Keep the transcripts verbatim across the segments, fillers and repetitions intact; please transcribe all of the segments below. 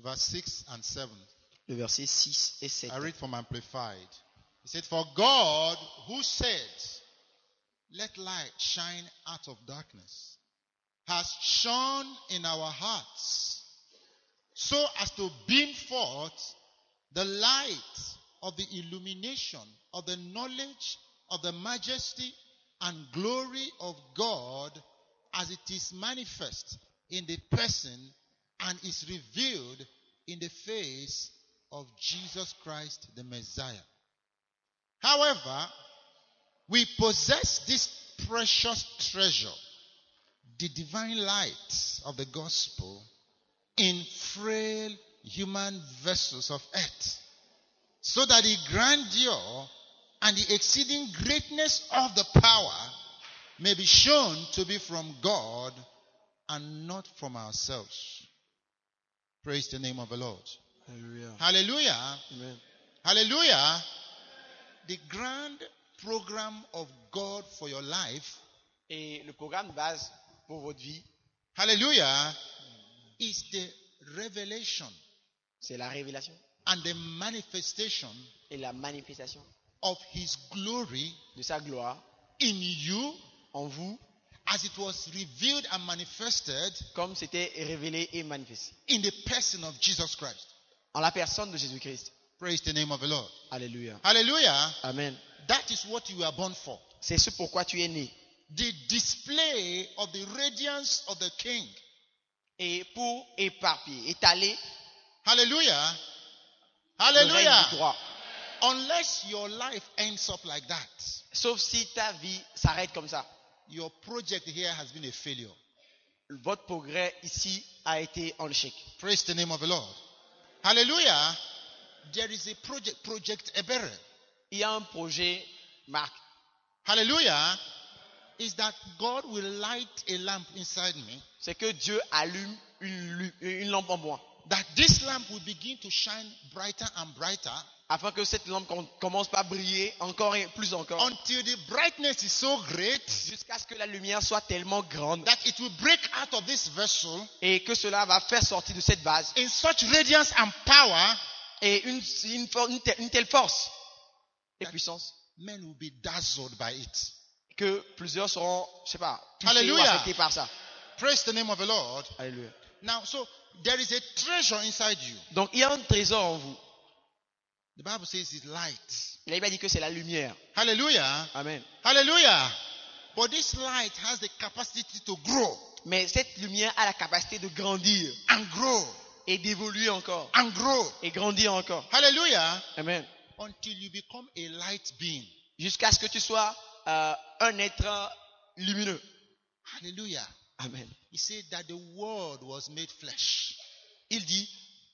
verse six and seven. Le verset six et sept. I read from Amplified. He said, "For God, who said, 'Let light shine out of darkness,' has shone in our hearts, so as to beam forth the light of the illumination of the knowledge of the majesty and glory of God, as it is manifest in the person and is revealed in the face of Jesus Christ the Messiah. However, we possess this precious treasure, the divine light of the gospel, in frail human vessels of earth, so that the grandeur and the exceeding greatness of the power may be shown to be from God and not from ourselves." Praise the name of the Lord. Alléluia. Hallelujah. Amen. Hallelujah. The grand program of God for your life, Et le programme de base pour votre vie, hallelujah, is the revelation c'est la révélation and the manifestation et la manifestation of His glory de sa gloire in you, en vous, as it was revealed and manifested comme c'était révélé et manifesté in the person of Jesus Christ. en la personne de Jésus-Christ. Praise the name of the Lord. Alléluia. Hallelujah. Amen. That is what you were born for. C'est ce pourquoi tu es né. The display of the radiance of the King. Et pour éparpiller, étaler Hallelujah. le règne Hallelujah. du roi. Unless your life ends up like that, Sauf si ta vie s'arrête comme ça. your project here has been a failure. Votre progrès ici a été en échec. Praise the name of the Lord. Hallelujah. There is a project, Project Ebere. Il y a un projet, Marc, Hallelujah. Is that God will light a lamp inside me, c'est que Dieu allume une, lu- une lampe en moi. that this lamp will begin to shine brighter and brighter Afin que cette lampe com- commence par briller encore et plus encore. until the brightness is so great Jusqu'à ce que la lumière soit tellement grande. that it will break out of this vessel Et que cela va faire sortir de cette vase. in such radiance and power Et une, une, for- une telle, une telle force et puissance. men will be dazzled by it. Que plusieurs seront, je sais pas, touchés ou Hallelujah. affectés par ça. Praise the name of the Lord. Alléluia. Now, so there is a treasure inside you. Donc il y a un trésor en vous. The Bible says it's light. La Bible dit que c'est la lumière. Hallelujah. Amen. Hallelujah. But this light has the capacity to grow Mais cette lumière a la capacité de grandir and grow et d'évoluer encore and grow. et grandir encore. Hallelujah. Amen. Until you become a light being. Jusqu'à ce que tu sois euh, un être lumineux. Hallelujah. Amen. He said that the word was made flesh. Il dit,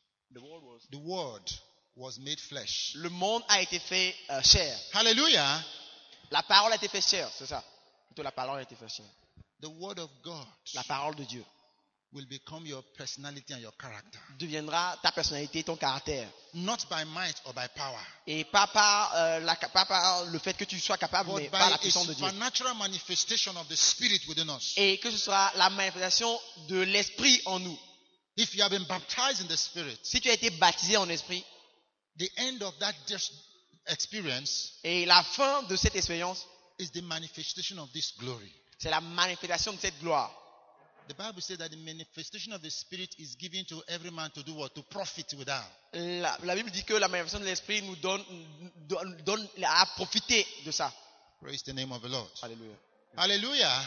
The word was made flesh. le monde a été fait euh, chair. Hallelujah. La parole a été faite chair, c'est ça. Plutôt la parole a été faite chair. The word of God La parole de Dieu will become your personality and your character. deviendra ta personnalité, ton caractère. Not by might or by power, Et pas par, euh, la, pas par le fait que tu sois capable, mais but par by la a puissance de Dieu. supernatural manifestation of the Spirit within us. Et que ce sera la manifestation de l'esprit en nous. If you have been baptized in the Spirit, Si tu as été baptisé en esprit, the end of that dis- experience et la fin de cette expérience, is the manifestation of this glory. c'est la manifestation de cette gloire. The Bible says that the manifestation of the Spirit is given to every man to do what? To profit without. La, la Bible dit que la manifestation de l'esprit nous donne, donne, donne à profiter de ça. Praise the name of the Lord. Alléluia. Hallelujah.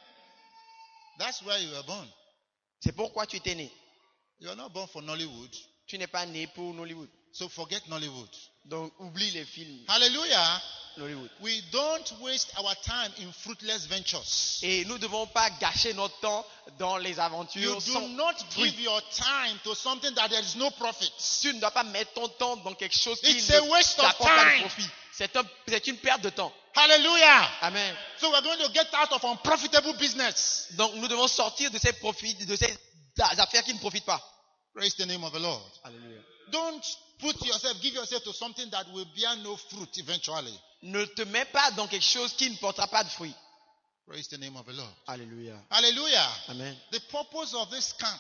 That's where you were born. C'est pourquoi tu étais né. You are not born for Nollywood, Tu n'es pas né pour Nollywood. so forget Nollywood. Donc oublie les films Hallelujah. Nollywood. We don't waste our time in fruitless ventures. Et nous ne devons pas gâcher notre temps dans les You aventures do sans not fruit. give your time to something that there is no profit. Tu ne dois pas mettre ton temps dans quelque chose qui It's a waste ne of t'apporte pas de time. profit. C'est un- c'est une perte de temps. Hallelujah. Amen. So we're going to get out of unprofitable business. Donc nous devons sortir de ces profits, de ces affaires qui ne profitent pas. Praise the name of the Lord. Alléluia. Don't put yourself, give yourself to something that will bear no fruit eventually. Ne te mets pas dans quelque chose qui ne portera pas de fruits. Praise the name of the Lord. Alléluia. Hallelujah. Amen. The purpose of this camp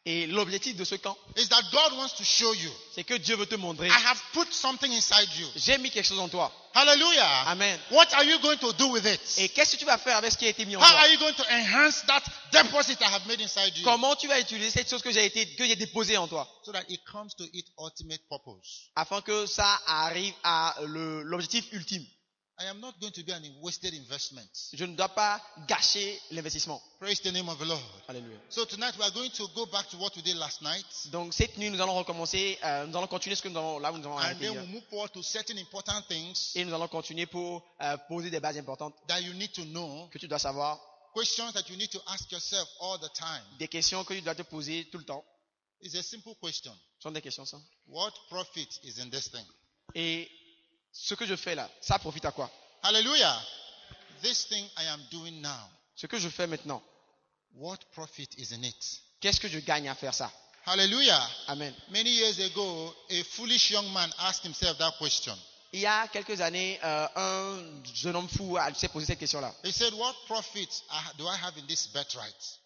Et l'objectif de ce camp, is that God wants to show you, c'est que Dieu veut te montrer, I have put something inside you. j'ai mis quelque chose en toi. Hallelujah. Amen. What are you going to do with it? Et qu'est-ce que tu vas faire avec ce qui a été mis en How toi? are you going to enhance that deposit I have made inside you? Comment tu vas utiliser cette chose que j'ai été, que j'ai déposée en toi, So that it comes to its ultimate purpose. afin que ça arrive à le- l'objectif ultime. I am not going to be an wasted investment. Je ne dois pas gâcher l'investissement. Praise the name of the Lord. Alléluia. So tonight we are going to go back to what we did last night. Donc cette nuit, nous allons recommencer, euh, nous allons continuer ce que nous avons, là où nous avons And arrêté then hier. we'll move forward to certain important things Et nous allons continuer pour euh, poser des bases importantes that you need to know. que tu dois savoir, Questions that you need to ask yourself all the time. des questions que tu dois te poser tout le temps. It's a simple question. Ce sont des questions simples. What profit is in this thing? Et ce que je fais là, ça profite à quoi? Hallelujah. This thing I am doing now. Ce que je fais maintenant, What profit is in it? qu'est-ce que je gagne à faire ça? Hallelujah. Amen. Many years ago, a foolish young man asked himself that question. Il y a quelques années, euh, un jeune homme fou a- s'est posé cette question-là. He said, what profit uh, do I have in this birthright?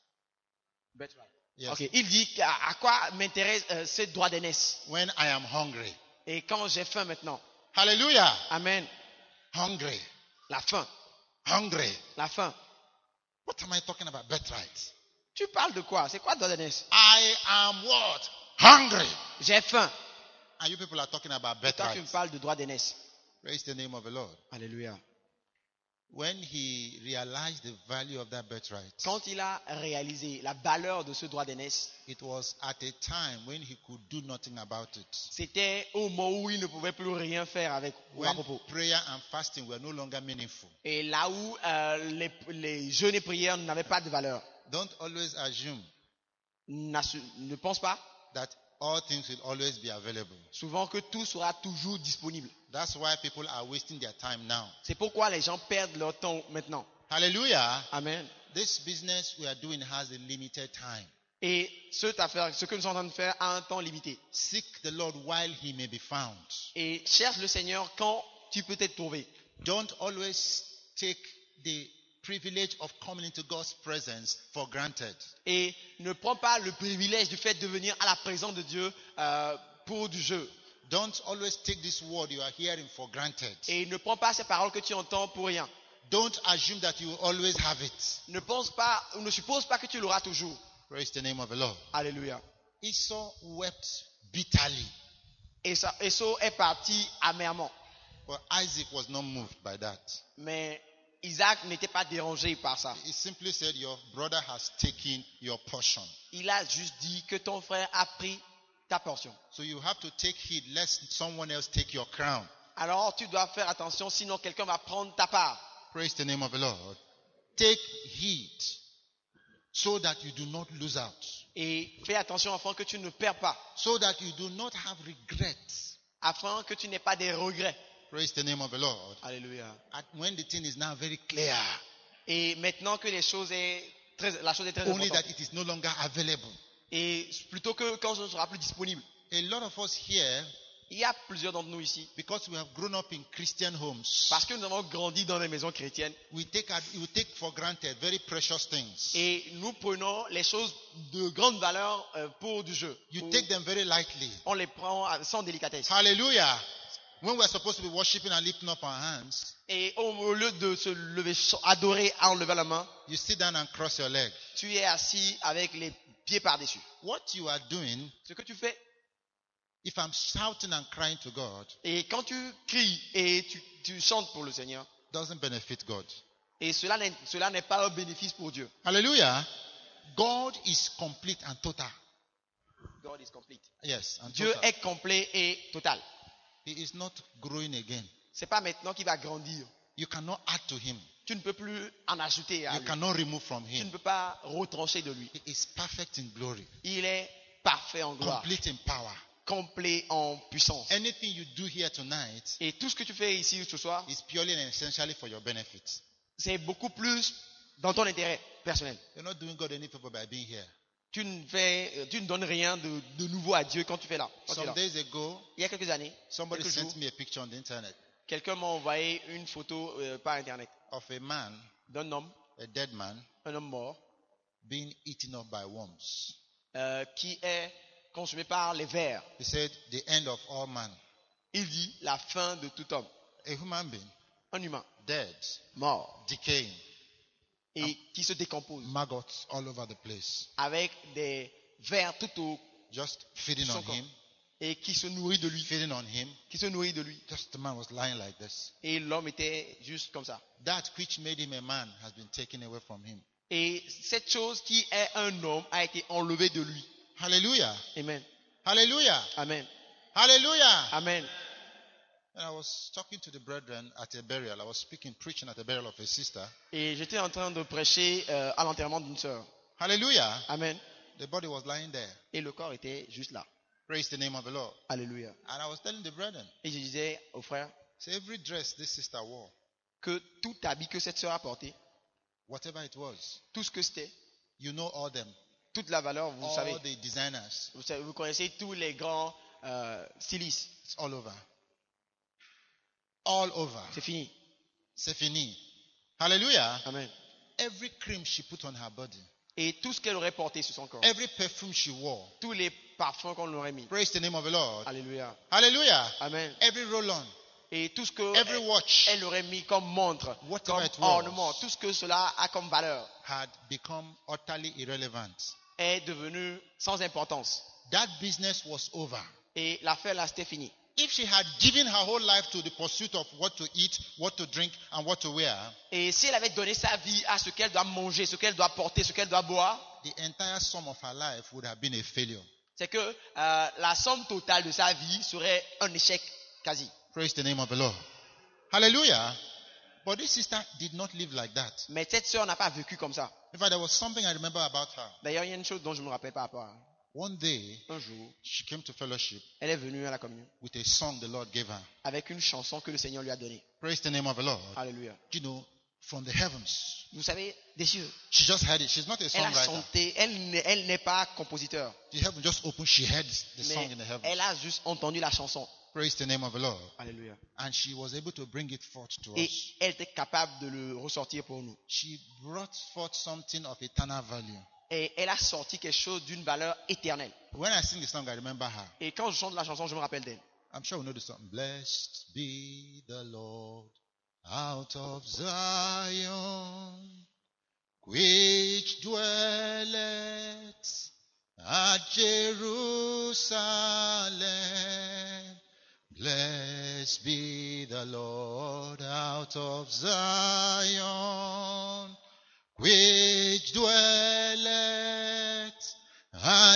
Yes. Ok. Il dit à, à quoi m'intéresse euh, ce droit d'aînesse? When I am hungry. Et quand j'ai faim maintenant, Hallelujah. amen, Hungry. la faim, Hungry. la faim. What am I talking about? Birthright. Tu parles de quoi? C'est quoi droit d'aînesse? I am what? Hungry. J'ai faim. And you people are talking about Et toi, tu me birthright. parles de droit d'aînesse. Praise the name of the Lord. Alléluia. When he realized the value of that birthright, Quand il a réalisé la valeur de ce droit d'aînesse, it was at a time when he could do nothing about it. c'était au moment où il ne pouvait plus rien faire avec ou à When propos. prayer and fasting were no longer meaningful. Et là où euh, les, les jeûnes et prières n'avaient pas de valeur. Don't always assume N'assu- Ne pense pas that all things will always be available. souvent que tout sera toujours disponible. That's why people are wasting their time now. C'est pourquoi les gens perdent leur temps maintenant. Hallelujah. Amen. This business we are doing has a limited time. Et cette affaire, ce que nous sommes en train de faire a un temps limité. Seek the Lord while he may be found. Et cherche le Seigneur quand tu peux t'être trouvé. Don't always take the privilege of coming into God's presence for granted. Et ne prends pas le privilège du fait de venir à la présence de Dieu euh, pour du jeu. Don't always take this word you are hearing for granted. Et ne prends pas ces paroles que tu entends pour rien. Don't assume that you will always have it. Ne pense pas ou ne suppose pas que tu l'auras toujours. Praise the name of the Lord. Alléluia. Esau wept bitterly, Et ça, Esau est parti amèrement. but Isaac was not moved by that. Mais Isaac n'était pas dérangé par ça. He simply said, your brother has taken your portion. Il a juste dit que ton frère a pris ta portion. So you have to take heed lest someone else take your crown. Alors tu dois faire attention, sinon quelqu'un va prendre ta part. Praise the name of the Lord. Take heed so that you do not lose out. Et fais attention afin que tu ne perds pas. So that you do not have regrets. Afin que tu n'aies pas des regrets. Praise the name of the Lord. Alléluia. At, when the thing is now very clear, Et maintenant que les choses est très, la chose est très only importante. that it is no longer available. Et plutôt que quand ce ne sera plus disponible. A lot of us here, Il y a plusieurs d'entre nous ici. because we have grown up in Christian homes, Parce que nous avons grandi dans les maisons chrétiennes. we take, ad- we take for granted very precious things. Et nous prenons les choses de grande valeur euh, pour du jeu. You Ou take them very lightly. on les prend à- sans délicatesse. Hallelujah. When we are supposed to be worshiping and lifting up our hands, Et au, au lieu de se lever, adorer en levant la main, you sit down and cross your leg. tu es assis avec les pieds par-dessus. What you are doing, Ce que tu fais, if I'm shouting and crying to God, et quand tu cries et tu, tu chantes pour le Seigneur, doesn't benefit God. et cela n'est, cela n'est pas un bénéfice pour Dieu. Hallelujah. God is complete and total. God is complete. Yes, and Dieu total. est complet et total. He is not growing again. C'est pas maintenant qu'il va grandir. You cannot add to him. Tu ne peux plus en ajouter à You lui. cannot remove from Tu ne him. peux pas retrancher de lui. He is perfect in glory, Il est parfait en gloire, complete in power. complet en puissance. Anything you do here tonight Et tout ce que tu fais ici ce soir, is purely and essentially for your benefit. c'est beaucoup plus dans ton intérêt personnel. You're not doing God any favor by being here. Tu ne, fais, tu ne donnes rien de, de nouveau à Dieu quand tu fais là. Quand tu es Some là. days ago, Il y a quelques années, somebody quelques sent jours, me a picture on the internet quelqu'un m'a envoyé une photo euh, par internet of a man, d'un homme, a dead man, un homme mort, being eaten up by worms. euh, qui est consumé par les vers. He said, the end of all man. Il dit la fin de tout homme. A human being, Un humain dead, mort decaying, et qui se décompose maggots all over the place, avec des vers tout au just feeding son on corps him, et qui se nourrit de lui, feeding on him. qui se nourrit de lui. Just the man was lying like this. Et l'homme était juste comme ça. That which made him a man has been taken away from him. Et cette chose qui est un homme a été enlevée de lui. Hallelujah. Amen. Hallelujah. Amen. Hallelujah. Amen. And I was talking to the brethren at a burial. I was speaking, preaching at a burial of a sister. Et j'étais en train de prêcher euh, à l'enterrement d'une sœur. Hallelujah. Amen. The body was lying there. Et le corps était juste là. Praise the name of the Lord. Alléluia. And I was telling the brethren, Et je disais aux frères say every dress this sister wore, que tout habit que cette sœur a porté, whatever it was, tout ce que c'était, you know all them, toute la valeur, vous all savez. the designers, Vous, savez, vous connaissez tous les grands euh, stylistes. it's all over. All over. C'est fini. C'est fini. Hallelujah. Amen. Every cream she put on her body, Et tout ce qu'elle aurait porté sur son corps, every perfume she wore, tous les parfums qu'on lui aurait mis. praise the name of the Lord. Alléluia. Hallelujah. Amen. Every roll-on, Et tout ce que every elle, watch elle aurait mis comme montre, Whatever comme it was. ornement, tout ce que cela a comme valeur had become utterly irrelevant. est devenu sans importance. That business was over. Et l'affaire là, c'était fini. If she had given her whole life to the pursuit of what to eat, what to drink, and what to wear, Et si elle avait donné sa vie à ce qu'elle doit manger, ce qu'elle doit porter, ce qu'elle doit boire, the entire sum of her life would have been a failure. c'est que euh, la somme totale de sa vie serait un échec quasi. Praise the name of the Lord. Hallelujah. But this sister did not live like that. Mais cette sœur n'a pas vécu comme ça. In fact, there was something I remember about her. D'ailleurs, il y a une chose dont je me rappelle par rapport à elle. One day, Un jour, she came to fellowship elle est venue à la communion with a song the Lord gave her. avec une chanson que le Seigneur lui a donnée. Praise the name of the Lord. Alléluia. You know, from the heavens. Vous savez, des cieux. She just heard it. She's not a Elle a songwriter. chanté, elle, n'est- elle n'est pas compositeur, The heaven just opened. She heard the song mais in the heavens. elle a juste entendu la chanson. Praise the name of the Lord. Alléluia. And she was able to bring it forth to Et us. elle était capable de le ressortir pour nous. She brought forth something of eternal value. Et elle a sorti quelque chose d'une valeur éternelle. When I sing the song, I remember her. Et quand je chante la chanson, je me rappelle d'elle. I'm sure we know the song. Blessed be the Lord out of Zion, which dwelleth at Jerusalem. Blessed be the Lord out of Zion, which dwelleth at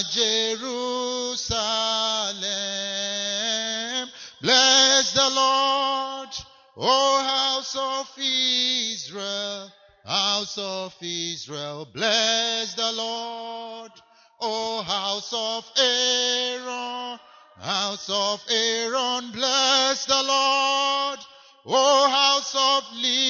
Jerusalem. Bless the Lord, O house of Israel, house of Israel. Bless the Lord, O house of Aaron, house of Aaron. Bless the Lord, O house of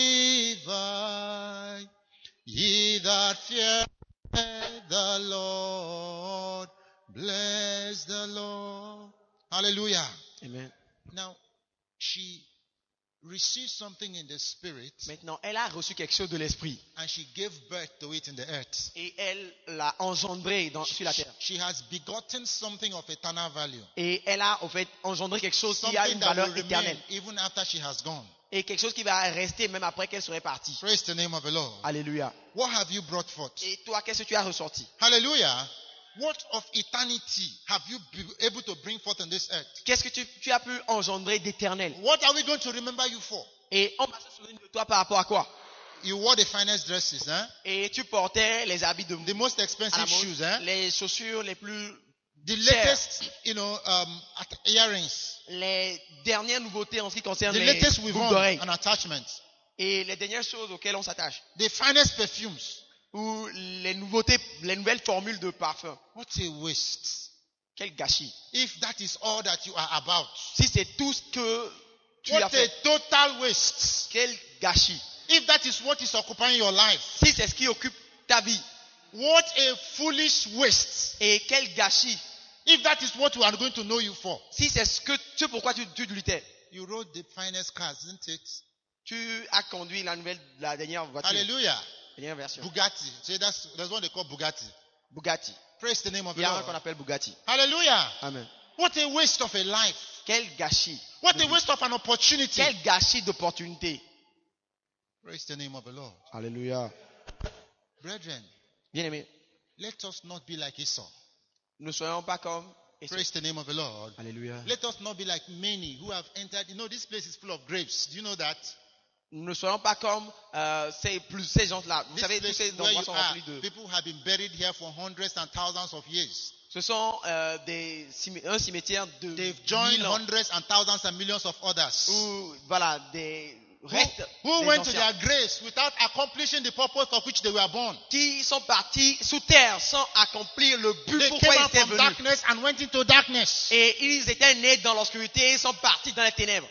Levi. Ye that fear the Lord, bless the Lord. Hallelujah. Amen. Now, she received something in the spirit Maintenant, elle a reçu quelque chose de l'esprit. and she gave birth to it in the earth. Et elle l'a engendré dans, sur la terre. She has begotten something of eternal value. Et elle a, en fait, engendré quelque chose qui a Something une that will valeur remain éternelle. even after she has gone. Et quelque chose qui va rester même après qu'elle serait partie. Praise the name of the Lord. Alléluia. What have you brought forth? Et toi, qu'est-ce que tu as ressorti? Hallelujah. What of eternity have you been able to bring forth on this earth? Qu'est-ce que tu, tu as pu engendrer d'éternel? What are we going to remember you for? Et on va se souvenir de toi par rapport à quoi? You wore the finest dresses, hein? Et tu portais les habits de The most à la expensive mode, shoes, hein? les chaussures les plus The chères, latest, you know, um, at- earrings. les dernières nouveautés en ce qui concerne The les latest we've boucles on d'oreilles and attachments. et les dernières choses auxquelles on s'attache. The finest perfumes. Ou les nouveautés, les nouvelles formules de parfum. What a waste. Quel gâchis. If that is all that you are about. Si c'est tout ce que tu What as a fait, total waste. quel gâchis. If that is what is occupying your life. Si c'est ce qui occupe ta vie, What a foolish waste. et quel gâchis. If that is what we are going to know you for. Si c'est ce que ce pourquoi tu, tu luttais. You rode the finest cars, isn't it? Tu as conduit la nouvelle, la dernière voiture, Hallelujah. la dernière version. Bugatti. See, that's, that's what they call Bugatti. Bugatti. Praise the name of Il the y a un Lord. qu'on appelle Bugatti. Hallelujah. Amen. What a waste of a life. Quel gâchis. What de a vie. waste of an opportunity. Quel gâchis d'opportunité. Praise the name of the Lord. Alléluia. Brethren, Bien-aimés, let us not be like Esau. ne soyons pas comme Esau. Praise the name of the Lord. Alléluia. Let us not be like many who have entered. You know, this place is full of grapes. Do you know that? Ne soyons pas comme euh, ces, plus, ces gens-là. Vous This savez, tous place ces where endroits you sont are, remplis de... people have been buried here for hundreds and thousands of years. Ce sont euh, des, cimé- un cimetière de They've joined mille ans. hundreds and thousands and millions of others. Où, voilà, des Who, restes who des went to anciens their graves without accomplishing the purpose for which they were born. qui sont partis sous terre sans accomplir le but They pourquoi came ils out étaient from venus. darkness and went into darkness. Et ils étaient nés dans l'obscurité et sont partis dans les ténèbres.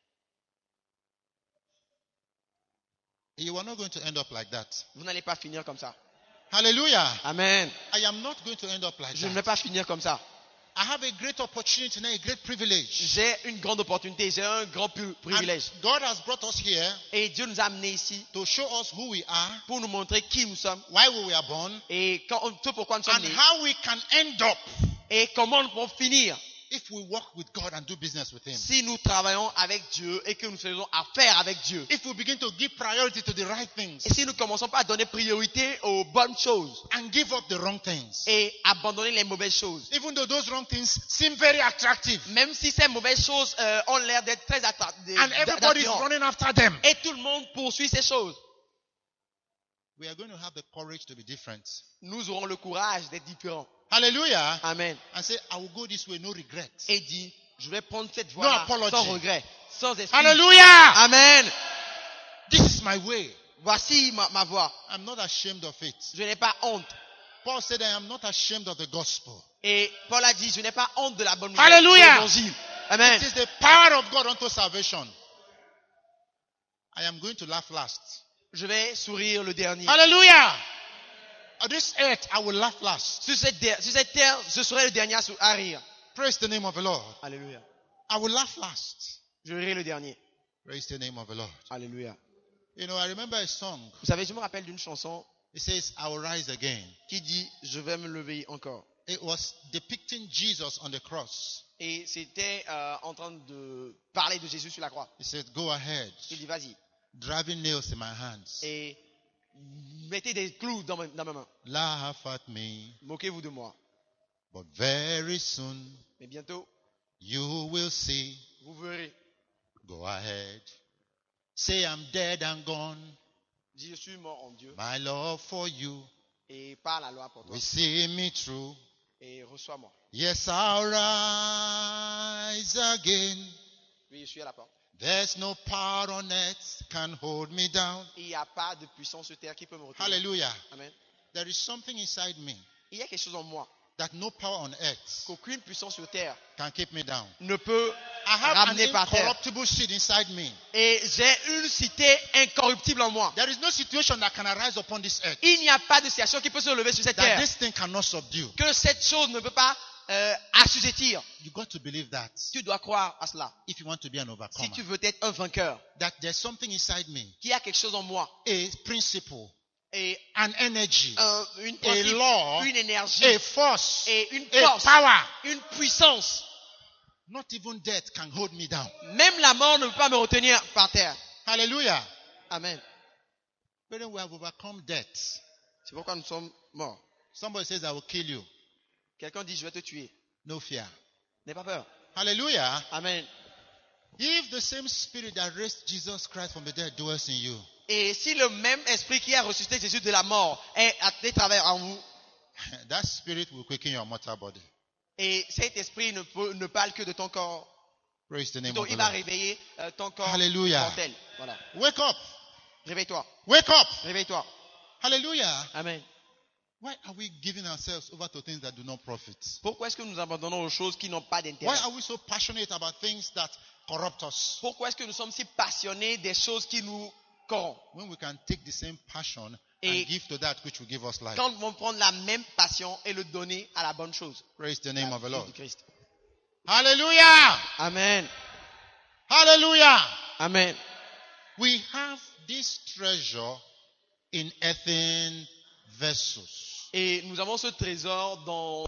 You are not going to end up like that. Vous n'allez pas finir comme ça. Hallelujah. Amen. I am not going to end up like Je ne that. vais pas finir comme ça. I have a great opportunity now, a great privilege. J'ai une grande opportunité, j'ai un grand pu- And privilège. God has brought us here Et Dieu nous a amenés ici to show us who we are, pour nous montrer qui nous sommes why we were born, et quand, tout pourquoi nous sommes and nés how we can end up et comment nous pouvons finir if we work with God and do business with Him. si nous travaillons avec Dieu et que nous faisons affaire avec Dieu. If we begin to give priority to the right things Et si nous commençons pas à donner priorité aux bonnes choses and give up the wrong things, et abandonner les mauvaises choses. even though those wrong things seem very attractive Même si ces mauvaises choses euh, ont l'air d'être très attra- de- and everybody is d'attirantes. running after them, Et tout le monde poursuit ces choses. we are going to have the courage to be different. Nous aurons le courage d'être différents. Hallelujah. Amen. And say, I will go this way, no regret. Et dit, je vais prendre cette No voie apology. sans regret, sans excuse. Hallelujah. Amen. This is my way. Voici ma, ma voie. I'm not ashamed of it. Je n'ai pas honte. Paul said, I am not ashamed of the gospel. Et Paul a dit, je n'ai pas honte de la bonne nouvelle. Hallelujah. de l'évangile. Amen. It is the power of God unto salvation. I am going to laugh last. Je vais sourire le dernier. Hallelujah. On this earth, I will laugh last. Sur cette, der- sur cette terre, je serai le dernier à sou- à rire. Praise the name of the Lord. Alléluia. I will laugh last. Je rirai le dernier. Praise the name of the Lord. Alléluia. You know, I remember a song. Vous savez, je me rappelle d'une chanson It says, I will rise again. qui dit, je vais me lever encore. It was depicting Jesus on the cross. Et c'était euh, en train de parler de Jésus sur la croix. He said, go ahead. Il dit, vas-y. Driving nails in my hands. Et mettez des clous dans ma, dans ma main. Laugh at me. Moquez-vous de moi. But very soon, Mais bientôt, you will see. vous verrez. Go ahead. Say I'm dead and gone. Dis, je suis mort en Dieu. My love for you Et par la loi pour toi. will see me through. Et reçois-moi. Yes, I'll rise again. Oui, je suis à la porte. There's no power on earth can hold me down. Il n'y a pas de puissance sur terre qui peut me retenir. Hallelujah. Amen. There is something inside me Il y a quelque chose en moi that no power on earth qu'aucune puissance sur terre can keep me down. ne peut I have an ramener par terre. incorruptible seed inside me. Et j'ai une cité incorruptible en moi. There is no situation that can arise upon this earth Il n'y a pas de situation qui peut se lever sur cette that terre. this thing cannot subdue. Que cette chose ne peut pas euh, assujettir. You got to believe that Tu dois croire à cela. if you want to be an Si overcomer. tu veux être un vainqueur, That there's something inside me, qu'il y a quelque chose en moi. a principle, Et an energy, un, une, a principe, law, une énergie, a force, et une a force, power. une puissance. Not even death can hold me down. Même la mort ne peut pas me retenir par terre. Hallelujah. Amen. Brethren, we have overcome death. C'est pourquoi nous sommes morts. Somebody says, I will kill you. Quelqu'un dit, je vais te tuer. No fear. N'aie pas peur. Hallelujah. Amen. If the same spirit that raised Jesus Christ from the dead dwells in you, Et si le même esprit qui a ressuscité Jésus de la mort est à travers en vous, that spirit will quicken your mortal body. et cet esprit ne, peut, ne parle que de ton corps, Praise the name plutôt of the il va Lord. réveiller euh, ton corps Hallelujah. mortel. Voilà. Wake up. Réveille-toi. Wake up. Réveille-toi. Hallelujah. Amen. Why are we giving ourselves over to things that do not profit? Pourquoi est-ce que nous abandonnons aux choses qui n'ont pas Why d'intérêt? are we so passionate about things that corrupt us Pourquoi est-ce que nous sommes si passionnés des choses qui nous corrompent? when we can take the same passion Et and give to that which will give us life? Quand nous vont prendre la même passion et le donner à la bonne chose. Praise the name of the La Lord. chose du Christ. Hallelujah. Amen. Hallelujah. Amen. We have this treasure in earthen vessels. Et nous avons ce trésor dans...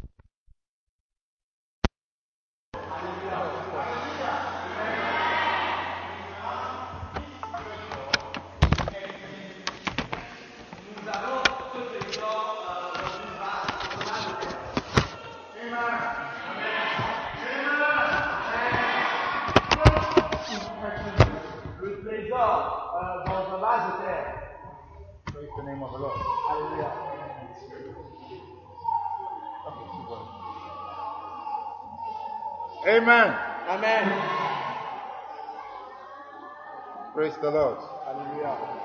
Praise the name of the Lord. Amen. Amen. Praise the Lord. Alléluia.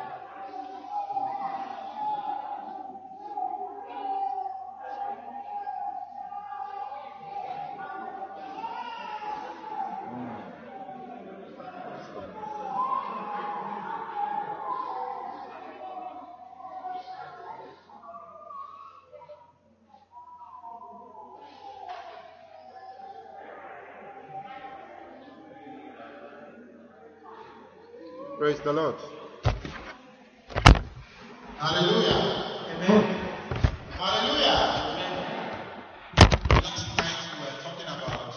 Praise the Lord. Hallelujah. Amen. Hallelujah. Last night we were talking about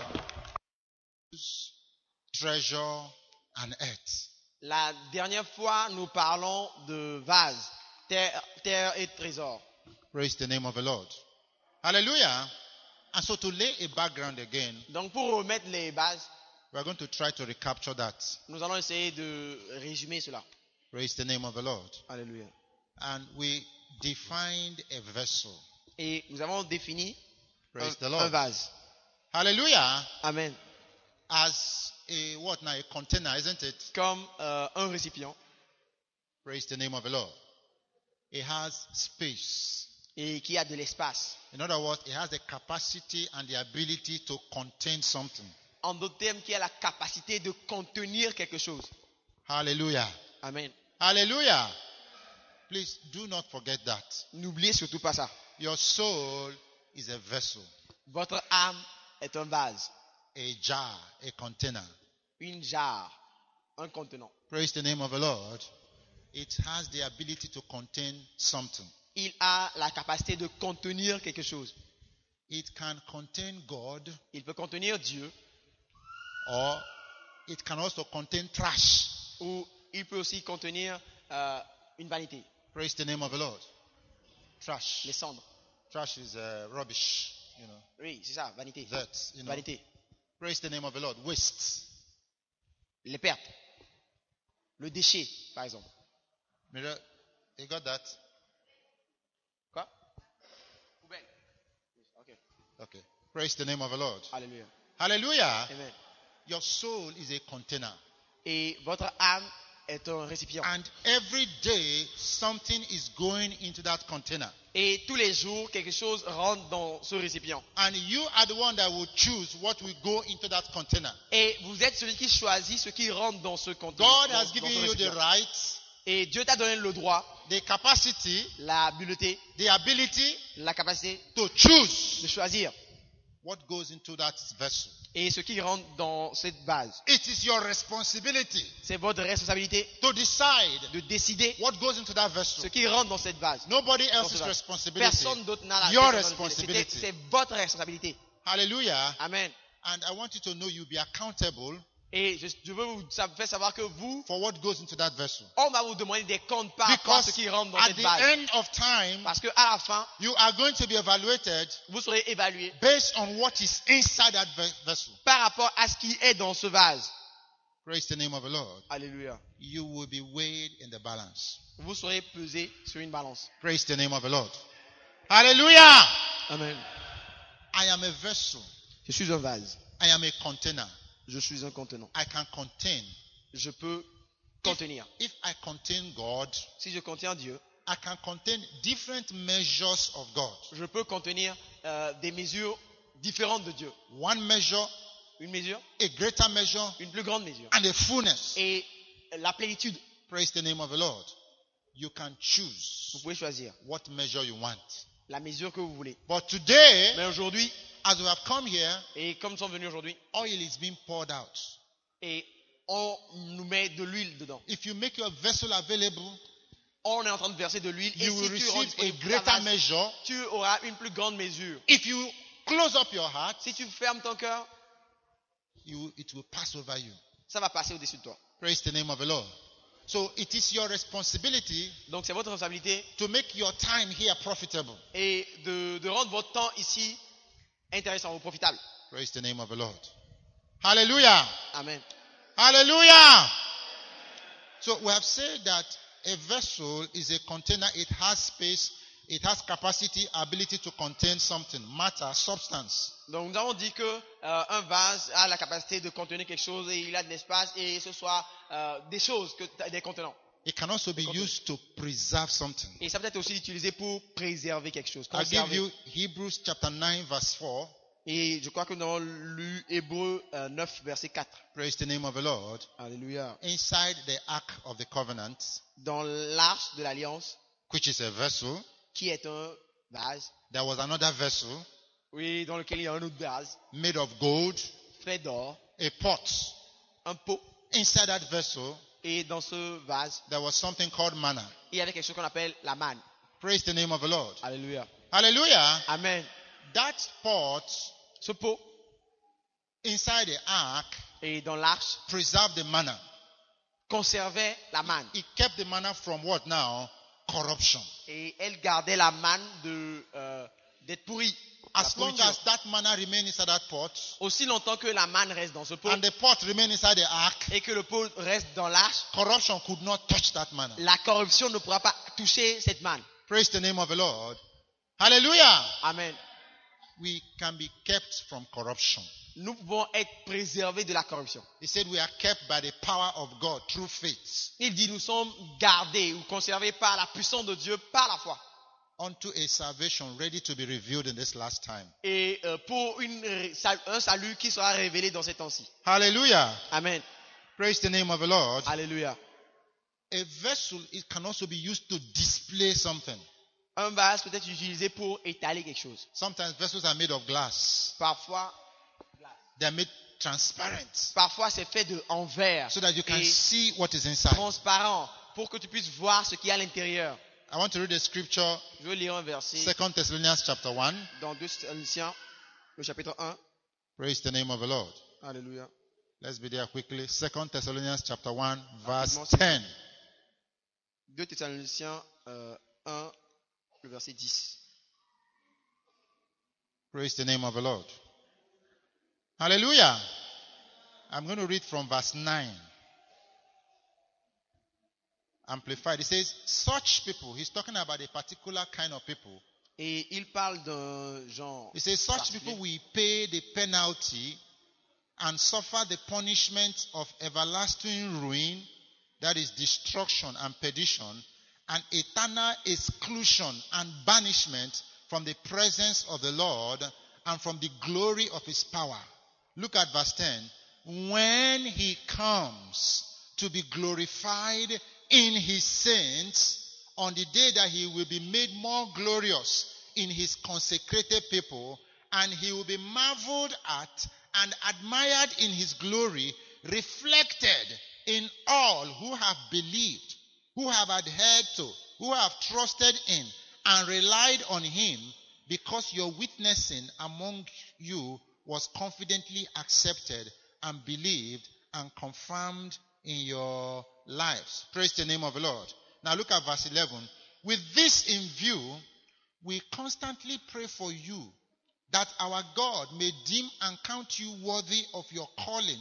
treasure and earth. La dernière fois, nous parlons de vase, terre, terre et trésor. Praise the name of the Lord. Hallelujah. And so to lay a background again, Donc pour remettre les bases, we are going to try to recapture that. nous allons essayer de résumer cela. Praise the name of the Lord. Alléluia. And we defined a vessel. Et nous avons défini un, Praise the un Lord. vase. Hallelujah. Amen. As a what now? A container, isn't it? Comme euh, un récipient Praise the name of the Lord. It has space. et qui a de l'espace. In other words, it has the capacity and the ability to contain something. En d'autres termes, qui a la capacité de contenir quelque chose. Hallelujah. Amen. Hallelujah. Please do not forget that. N'oubliez surtout pas ça. Your soul is a vessel, Votre âme est un vase, a jar, a container. une jarre, un contenant. Praise the name of the Lord. It has the ability to contain something. Il a la capacité de contenir quelque chose. It can contain God, Il peut contenir Dieu or it can also contain trash. ou il peut aussi contenir euh, une vanité, Praise the name of the Lord. Trash. les cendres. Trash is uh, rubbish, you know, Oui, c'est ça, vanité. dirt, you know. Vanité. Praise the name of the Lord. Waste. Les pertes. Le déchet, par exemple. Mirror, you got that? Quoi? Poubelle. Ok. Okay. Praise the name of the Lord. Alléluia. Hallelujah. Amen. Your soul is a container. Et votre âme est un récipient. And every day, something is going into that container. Et tous les jours, quelque chose rentre dans ce récipient. And you are the one that will choose what will go into that container. Et vous êtes celui qui choisit ce qui rentre dans ce contenant. God dans- has dans given ce you the récipient. right, Et Dieu t'a donné le droit, the capacity, la habileté, the ability la capacité to choose de choisir. what goes into that vessel. Et ce qui rentre dans cette base. It is your responsibility C'est votre responsabilité to decide de décider what goes into that ce vessel. qui rentre dans cette base. Nobody Dans else's ce vase. responsibility. Personne d'autre n'a la Your responsabilité. responsibility. C'est c'est votre responsabilité. Hallelujah. Amen. And I want you to know you'll be accountable Et je, je veux vous sa- faire savoir que vous, for what goes into that vessel. on va vous demander des comptes par rapport à ce Because qui rentre dans at cette the base. end of time, Parce qu'à la fin, you are going to be evaluated vous serez évalué based on what is inside that ve- vessel. par rapport à ce qui est dans ce vase. Praise the name of the Lord. Alléluia. You will be weighed in the balance. Vous serez pesé sur une balance. Praise the name of the Lord. Hallelujah. Amen. I am a vessel. Je suis un vase. I am a container. Je suis un contenant. I can contain. Je peux contenir. If I contain God, Si je contiens Dieu, I can contain different measures of God. je peux contenir euh, des mesures différentes de Dieu. One measure, Une mesure, a greater measure, une plus grande mesure. and a fullness. Et la plénitude, Praise the name of the Lord. You can choose vous pouvez choisir what measure you want. la mesure que vous voulez. But today, Mais aujourd'hui, as we have come here, et comme nous sommes venus aujourd'hui, oil is being poured out. et on nous met de l'huile dedans. If you make your vessel available, on est en train de verser de l'huile. Et you will si tu rends receive a disponible ta greater vase, measure. tu auras une plus grande mesure. If you close up your heart, Si tu fermes ton cœur, you, it will pass over you. ça va passer au-dessus de toi. Praise the name of the Lord. So it is your responsibility Donc c'est votre responsabilité to make your time here profitable. et de, de rendre votre temps ici intéressant ou profitable. Praise the name of the Lord. Hallelujah. Amen. Hallelujah. So we have said that a vessel is a container. It has space. It has capacity, ability to contain something, matter, substance. Donc nous avons dit que euh, un vase a la capacité de contenir quelque chose et il a de l'espace et ce soit euh, des choses, que, des contenants. It can also be used to preserve something. Et ça peut être aussi utilisé pour préserver quelque chose. I'll give Conserver. you Hebrews chapter nine verse four. Et je crois que nous avons lu Hébreux euh, neuf, verset quatre. Praise the name of the Lord. Alléluia. Inside the ark of the covenant, Dans l'arche de l'alliance, which is a vessel, qui est un vase, there was another vessel oui, dans lequel il y a un autre vase, made of gold, fait d'or, a pot. un pot. Inside that vessel, Et dans ce vase, there was something called manna. il y avait quelque chose qu'on appelle la manne. Praise the name of the Lord. Alléluia. Hallelujah. Amen. That pot Ce pot, inside the ark et dans l'arche, preserved the manna. conservait la manne. It kept the manna from what now? Corruption. Et elle gardait la manne de, euh, d'être pourrie. La As long pourriture. as that manna remained inside that pot, Aussi longtemps que la manne reste dans ce pot and the pot remained inside the ark, et que le pot reste dans l'arche, corruption could not touch that manna. la corruption ne pourra pas toucher cette manne. Praise the name of the Lord. Hallelujah. Amen. We can be kept from corruption. Nous pouvons être préservés de la corruption. He said we are kept by the power of God through faith Il dit nous sommes gardés ou conservés par la puissance de Dieu, par la foi. unto a salvation ready to be revealed in this last time. Et euh, pour une, un salut qui sera révélé dans ces temps-ci. Hallelujah. Amen. Praise the name of the Lord. Alléluia. A vessel, it can also be used to display something. Un vase peut être utilisé pour étaler quelque chose. Sometimes vessels are made of glass. Parfois, They are made transparent parfois c'est fait de en verre so that you can et see what is inside. transparent pour que tu puisses voir ce qu'il y a à l'intérieur. I want to read a scripture, Je vais lire un verset Second Thessalonians chapter one. dans deux Thessaloniciens, le chapitre un. Praise the name of the Lord. Alléluia. Let's be there quickly. Second Thessalonians chapter one, verse Rapidement, ten. deux Thessaloniciens euh, un, le verset dix. Praise the name of the Lord. Hallelujah. I'm going to read from verse nine. Amplified. It says, such people, he's talking about a particular kind of people. Et il parle d'un genre. He says, such particulier. people will pay the penalty and suffer the punishment of everlasting ruin, that is destruction and perdition, and eternal exclusion and banishment from the presence of the Lord and from the glory of his power. Look at verse ten. When he comes to be glorified in his saints on the day that he will be made more glorious in his consecrated people, and he will be marveled at and admired in his glory, reflected in all who have believed, who have adhered to, who have trusted in and relied on him, because your witnessing among you was confidently accepted and believed and confirmed in your lives. Praise the name of the Lord. Now look at verse eleven. With this in view, we constantly pray for you, that our God may deem and count you worthy of your calling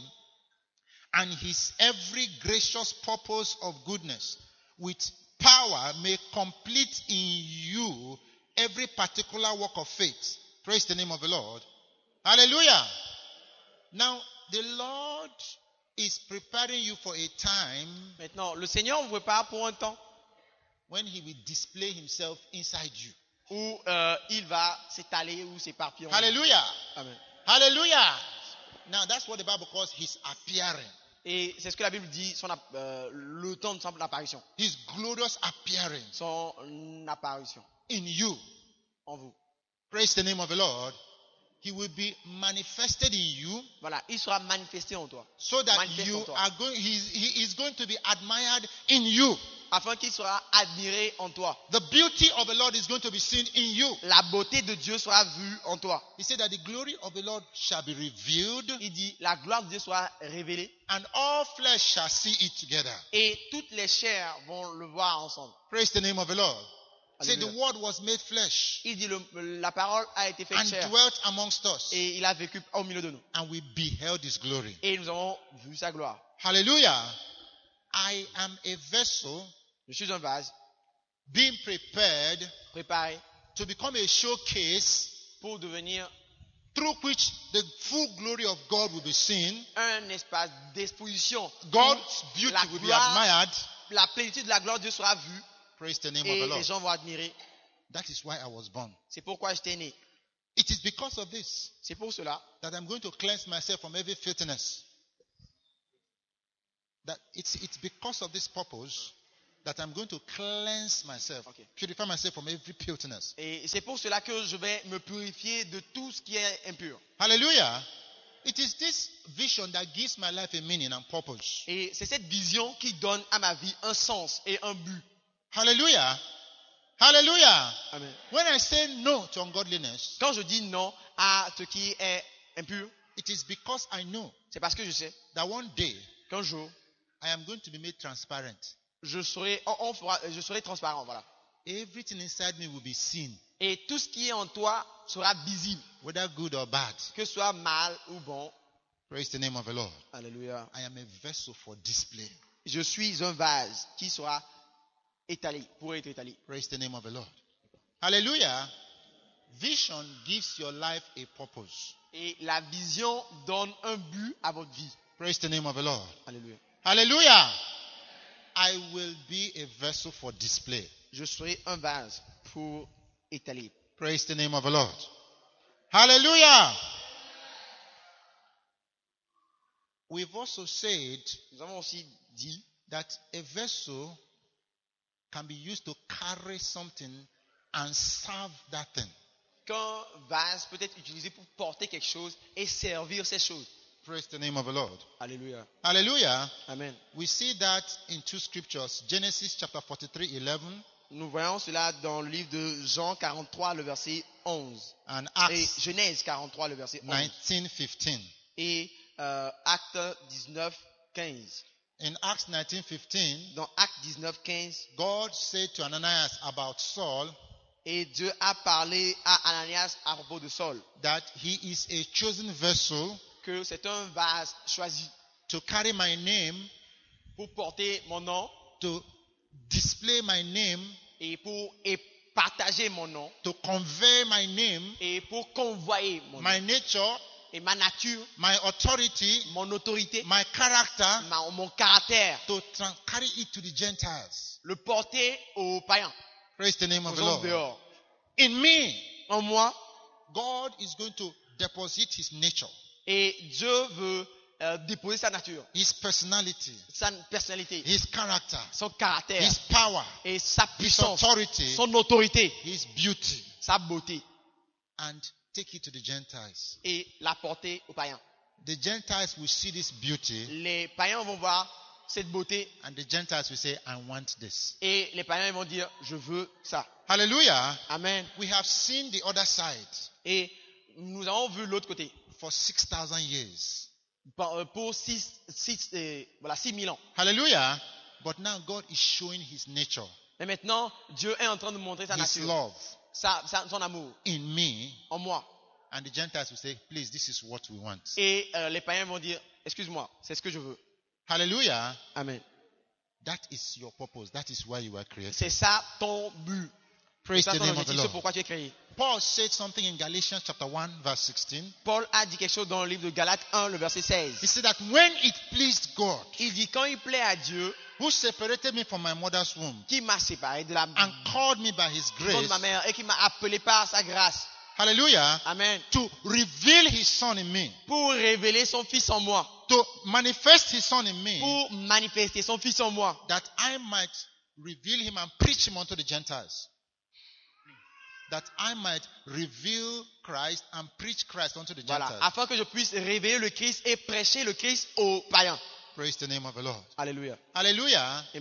and his every gracious purpose of goodness, with power may complete in you every particular work of faith. Praise the name of the Lord. Hallelujah. Now, the Lord is preparing you for a time Maintenant, le Seigneur vous prépare pour un temps when he will display himself inside you. où euh, il va s'étaler ou s'éparpiller. en vous. Hallelujah. Amen. Hallelujah. Now, that's what the Bible calls his appearing. Et c'est ce que la Bible dit, son, app- euh, le temps de son apparition. His glorious appearing Son apparition in you. en vous. Praise the name of the Lord. He will be manifested in you Voilà, il sera manifesté en toi. so that Manifeste you en toi. are going, he, he is going to be admired in you. afin qu'il sera admiré en toi. The beauty of the Lord is going to be seen in you. La beauté de Dieu sera vue en toi. He said that the glory of the Lord shall be revealed, Il dit, la gloire de Dieu sera révélée and all flesh shall see it together. et toutes les chairs vont le voir ensemble. Praise the name of the Lord. Say the Alléluia. word was made flesh Il dit, le- la parole a été faite and chair dwelt amongst us, et il a vécu au milieu de nous. and we beheld his glory. Et nous avons vu sa gloire. Hallelujah. I am a vessel Je suis un vase being prepared préparé to become a showcase pour devenir through which the full glory of God will be seen. un espace d'exposition. God's beauty La will be gloire, admired. la plénitude de la gloire de Dieu sera vue Praise the name of et the les Lord. gens vont admirer. That is why I was born. C'est pourquoi j'étais né. It is because of this C'est pour cela that I'm going to cleanse myself from every filthiness. That it's, it's because of this purpose that I'm going to cleanse myself, Okay. purify myself from every filthiness. et c'est pour cela que je vais me purifier de tout ce qui est impur. Hallelujah. It is this vision that gives my life a meaning and purpose. Et c'est cette vision qui donne à ma vie un sens et un but. Hallelujah. Hallelujah. Amen. When I say no to ungodliness, Quand je dis non à ce qui est impur, it is because I know c'est parce que je sais that one day qu'un jour, I am going to be made transparent. je serai, on- on fera- je serai transparent. Voilà. Everything inside me will be seen, Et tout ce qui est en toi sera visible, whether good or bad. que ce soit mal ou bon. Praise the name of the Lord. Alléluia. I am a vessel for display. Je suis un vase qui sera étalé, pour être étalé. Praise the name of the Lord. Hallelujah. Vision gives your life a purpose. Et la vision donne un but à votre vie. Praise the name of the Lord. Alléluia. Hallelujah. I will be a vessel for display. Je serai un vase pour étaler. Praise the name of the Lord. Hallelujah. We've also said Nous avons aussi dit that a vessel can be used to carry something and serve that thing. qu'un vase peut être utilisé pour porter quelque chose et servir ces choses. Praise the name of the Lord. Alléluia. Hallelujah. Amen. We see that in two scriptures. Genesis chapter forty-three, eleven Nous voyons cela dans le livre de Jean quarante-trois, le verset onze. and Et Acts Genèse quarante-trois, le verset onze. nineteen, fifteen. Et euh, Acte dix-neuf, quinze. In Acts nineteen, fifteen, Dans Acte dix-neuf, quinze, God said to Ananias about Saul et Dieu a parlé à Ananias à propos de Saul, that he is a chosen vessel que c'est un vase choisi to carry my name, pour porter mon nom to display my name, et pour et partager mon nom to convey my name, et pour convoyer mon nom. my nature, Et ma nature, my authority, mon autorité, my character, ma- mon caractère, to tra- carry it to the Gentiles. le porter aux païens, Praise the name aux of the hommes Lord. dehors. In me, En moi, God is going to deposit his nature, et Dieu veut euh, déposer sa nature, his personality, sa personnalité, his character, son caractère his power, et sa his puissance, authority, son autorité, his beauty, sa beauté and take it to the Gentiles. et la porter aux païens. The Gentiles will see this beauty, Les païens vont voir cette beauté and the Gentiles will say, I want this. et les païens vont dire je veux ça. Hallelujah. Amen. We have seen the other side Et nous avons vu l'autre côté for six thousand years. Par- euh, pour six, six, euh, voilà, six mille ans. Hallelujah. But now God is showing his nature, Mais maintenant, Dieu est en train de montrer sa his nature, love sa, sa- son amour in me, en moi. and the Gentiles will say, please, this is what we want. Et euh, les païens vont dire, excuse-moi, c'est ce que je veux. Hallelujah. Amen. That is your purpose. That is why you were created. C'est ça ton but. Praise C'est ça the ton name of the objectif, c'est Lord. pourquoi tu es créé. Paul said something in Galatians chapter one, verse sixteen. Paul a dit quelque chose dans le livre de Galates un, le verset He seize. said that when it pleased God, Il dit, quand il plaît à Dieu, who separated me from my mother's womb qui m'a séparé de la and called me by his maison de grace, ma mère et qui m'a appelé par sa grâce. hallelujah, Amen. to reveal his son in me, Pour révéler son fils en moi. to manifest his son in me, Pour manifester son fils en moi. that I might reveal him and preach him unto the Gentiles. That I might reveal Christ and preach Christ unto the Voilà. Gentiles. Afin que je puisse révéler le Christ et prêcher le Christ aux païens. Praise the name of the Lord. Alléluia. Hallelujah. Amen.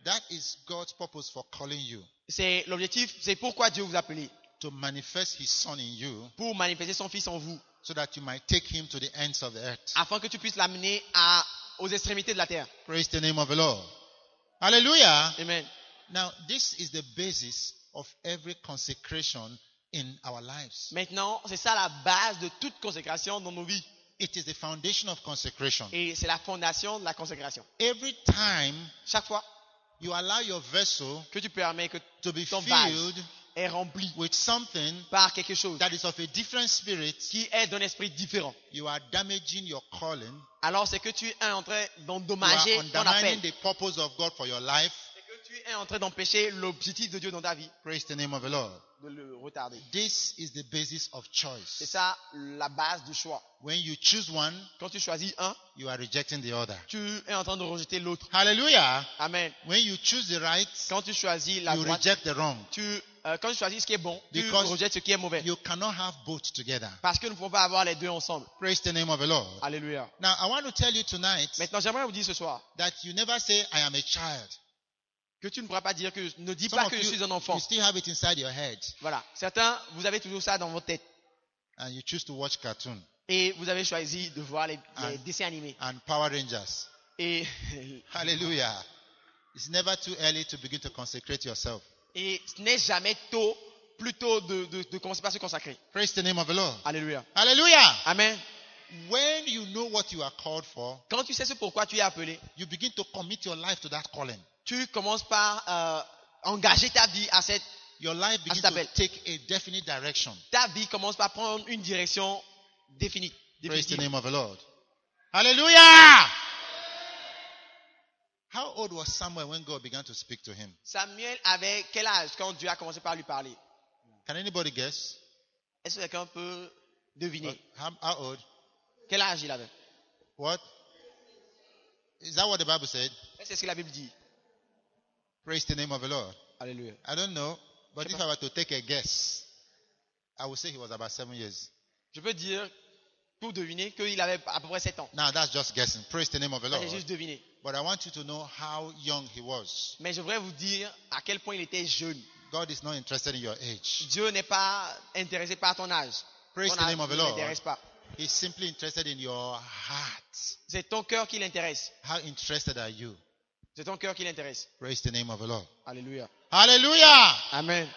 That is God's purpose for calling you. C'est l'objectif, c'est pourquoi Dieu vous a appelé. To manifest His Son in you. Pour manifester son Fils en vous. So that you might take Him to the ends of the earth. Afin que tu puisses l'amener à, aux extrémités de la terre. Praise the name of the Lord. Hallelujah. Amen. Now, this is the basis of every consecration in our lives. Maintenant, c'est ça la base de toute consécration dans nos vies. It is the foundation of consecration. Et c'est la fondation de la consécration. Every time chaque fois you allow your vessel que tu permets que to be ton vase filled est rempli with something par quelque chose that is of a different spirit, qui est d'un esprit différent, you are damaging your calling. Alors c'est que tu es en train You d'endommager are ton appel. undermining the purpose of God for your life. C'est que tu es en train d'empêcher l'objectif de Dieu dans ta vie, Praise the name of the Lord. de le retarder. This is the basis of C'est choice. ça la base du choix. When you choose one, Quand tu choisis un, you are rejecting the other. tu es en train de rejeter l'autre. Hallelujah. Amen. When you choose the right, Quand tu choisis la you droite, reject the wrong. tu, euh, quand tu choisis ce qui est bon, tu Because rejettes ce qui est mauvais. You cannot have both together. Parce que nous ne pouvons pas avoir les deux ensemble. Praise the name of the Lord. Alléluia. Now, I want to tell you tonight Maintenant, j'aimerais vous dire ce soir that you never say, I am a child. que tu ne pourras pas dire que ne dis Some pas of que je you, suis un you enfant. still have it inside your head, Voilà. Certains, vous avez toujours ça dans votre tête. and you choose to watch cartoon Et vous avez choisi de voir les, les Ah. dessins animés. and Power Rangers. Et, Hallelujah. It's never too early to begin to consecrate yourself. et ce n'est jamais tôt, plutôt de, de, de commencer par se consacrer. Praise the name of the Lord. Alléluia. Hallelujah. Amen. When you know what you are called for, Quand tu sais ce pourquoi tu es appelé, you begin to commit your life to that calling. tu commences par euh, engager ta vie à cette... Your life begins cet appel. to take a definite direction. Ta vie commence par prendre une direction définie. Praise the définitive. name of the Lord. Hallelujah. How old was Samuel when God began to speak to him? Samuel avait quel âge quand Dieu a commencé par lui parler? Can anybody guess? Est-ce que quelqu'un peut deviner? How, how old? Quel âge il avait? What? Is that what the Bible said? Est-ce que c'est ce que la Bible dit? Praise the name of the Lord. Alléluia. I don't know, but if I were to take a guess, I would say he was about seven years. Je peux dire, pour deviner, qu'il avait à peu près sept ans. Now that's just guessing. Praise the name of the Ça, Lord. j'ai juste deviné. But I want you to know how young he was. Mais je voudrais vous dire à quel point il était jeune. God is not interested in your age. Dieu n'est pas intéressé par ton âge. Praise Ton the âge name of the ne Lord. l'intéresse pas. He's simply interested in your heart. C'est ton cœur qui l'intéresse. How interested are you? C'est ton cœur qui l'intéresse. Praise the name of the Lord. Alléluia. Hallelujah. Amen.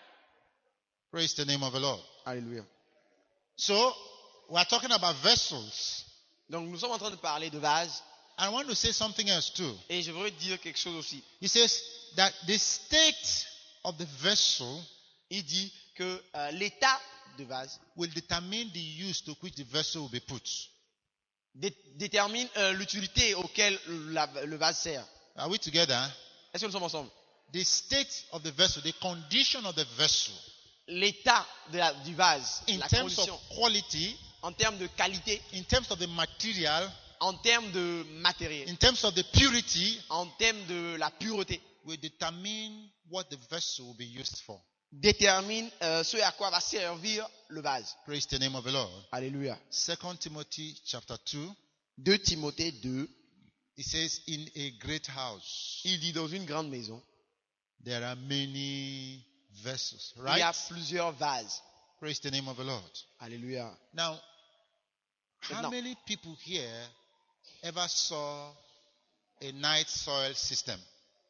Praise the name of the Lord. Alléluia. So, we are talking about vessels. Donc nous sommes en train de parler de vase. I want to say something else too. Et je voudrais dire quelque chose aussi. He says that the state of the vessel Il dit que euh, l'état de vase will determine the use to which the vessel will be put. dé- détermine euh, l'utilité auquel la- le vase sert. Are we together? Est-ce que nous sommes ensemble? The state of the vessel, the condition of the vessel, L'état de la- du vase, in la terms condition, of quality, en termes de qualité, in terms of the material, en termes de matériel, in terms of the purity, en termes de la pureté, will determine what the vessel will be used for. détermine euh, ce à quoi va servir le vase. Praise the name of the Lord. Alléluia. Second Timothy chapter two, deux Timothée deux, it says, in a great house, il dit dans une grande maison, there are many vessels, il y a right? plusieurs vases. Praise the name of the Lord. Alléluia. Now, how Maintenant. many people here ever saw a night soil system?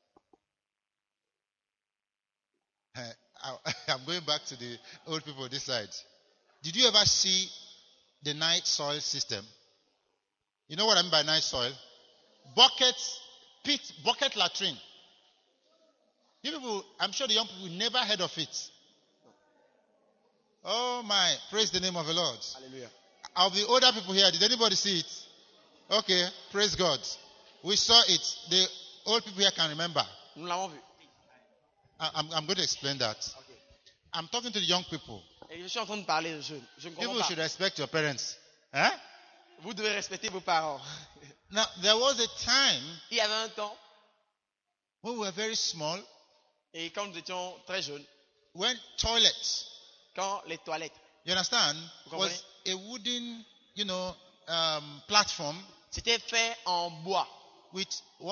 Uh, I- I'm going back to the old people this side. Did you ever see the night soil system? You know what I mean by night soil? Bucket, pit, bucket latrine. You people, I'm sure the young people never heard of it. Oh my, praise the name of the Lord. Alléluia. Of the older people here, did anybody see it? Okay, praise God. We saw it. The old people here can remember. Nous l'avons vu. I- I'm, I'm going to explain that. Ok. I'm talking to the young people. Et je suis en train de parler de jeunes. Je ne comprends People pas. should respect your parents. Huh? Vous devez respecter vos parents. Now, there was a time Il y avait un temps, when we were very small, et quand nous étions très jeunes, when toilets, quand les toilettes, you understand, Vous was a wooden, you know, um, platform c'était fait en bois, with one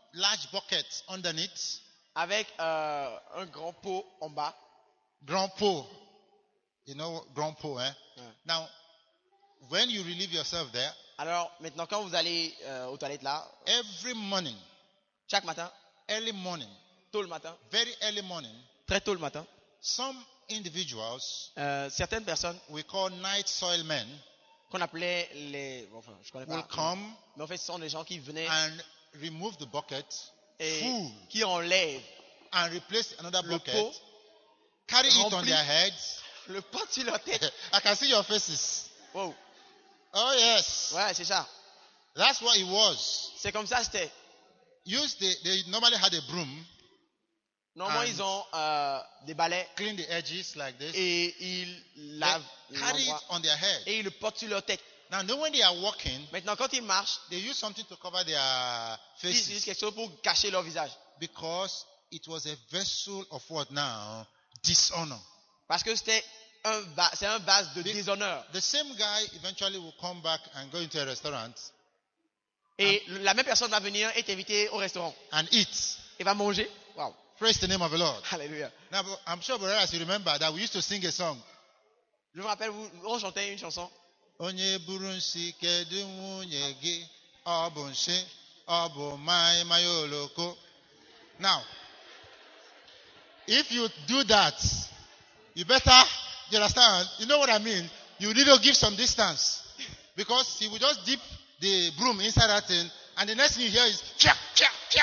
large bucket underneath, avec euh, un grand pot en bas. grand pot. You know, grand pot, eh? Ouais. Now, when you relieve yourself there, Alors maintenant, quand vous allez euh, aux toilettes là, every morning, chaque matin, early morning, tôt le matin, very early morning, très tôt le matin, some individuals euh, certaines personnes we call night soil men qu'on appelait les, bon, enfin, je connais will pas, come mais en fait, ce sont des gens qui venaient and remove the bucket et full qui enlèvent and replace another le bucket, pot, carry it on rempli. their heads. le pot sur leur tête. I can see your faces. Wow. Oh yes, Ouais, c'est ça. that's what it was. C'est comme ça, c'était. Used they, they normally had a broom, Normalement, And- ils ont euh, des balais clean the edges like this, et ils they lavent carry it l'endroit on their head. et ils le portent sur leur tête. Now, know when they are walking, Maintenant, quand ils marchent, they use something to cover their ils utilisent faces quelque chose pour cacher leur visage. because it was a vessel of what now? Dishonor. Parce que c'était un, va- c'est un vase de This- déshonneur. The same guy eventually will come back and go into a restaurant Et la même personne va venir et t'inviter au restaurant. and eat. Et va manger. Wow. Praise the name of the Lord. Alléluia. Now, but I'm sure, brothers, you remember that we used to sing a song. Je me rappelle, vous- on chantait une chanson. Onye buru nsi kedu nwunye gị, ọ bụ nshi, ọ bụ mai mai oloko. Now, if you do that, you better, you understand? You know what I mean? You need to give some distance. Because he will just dip the broom inside that thing, and the next thing you hear is, chia, chia, chia.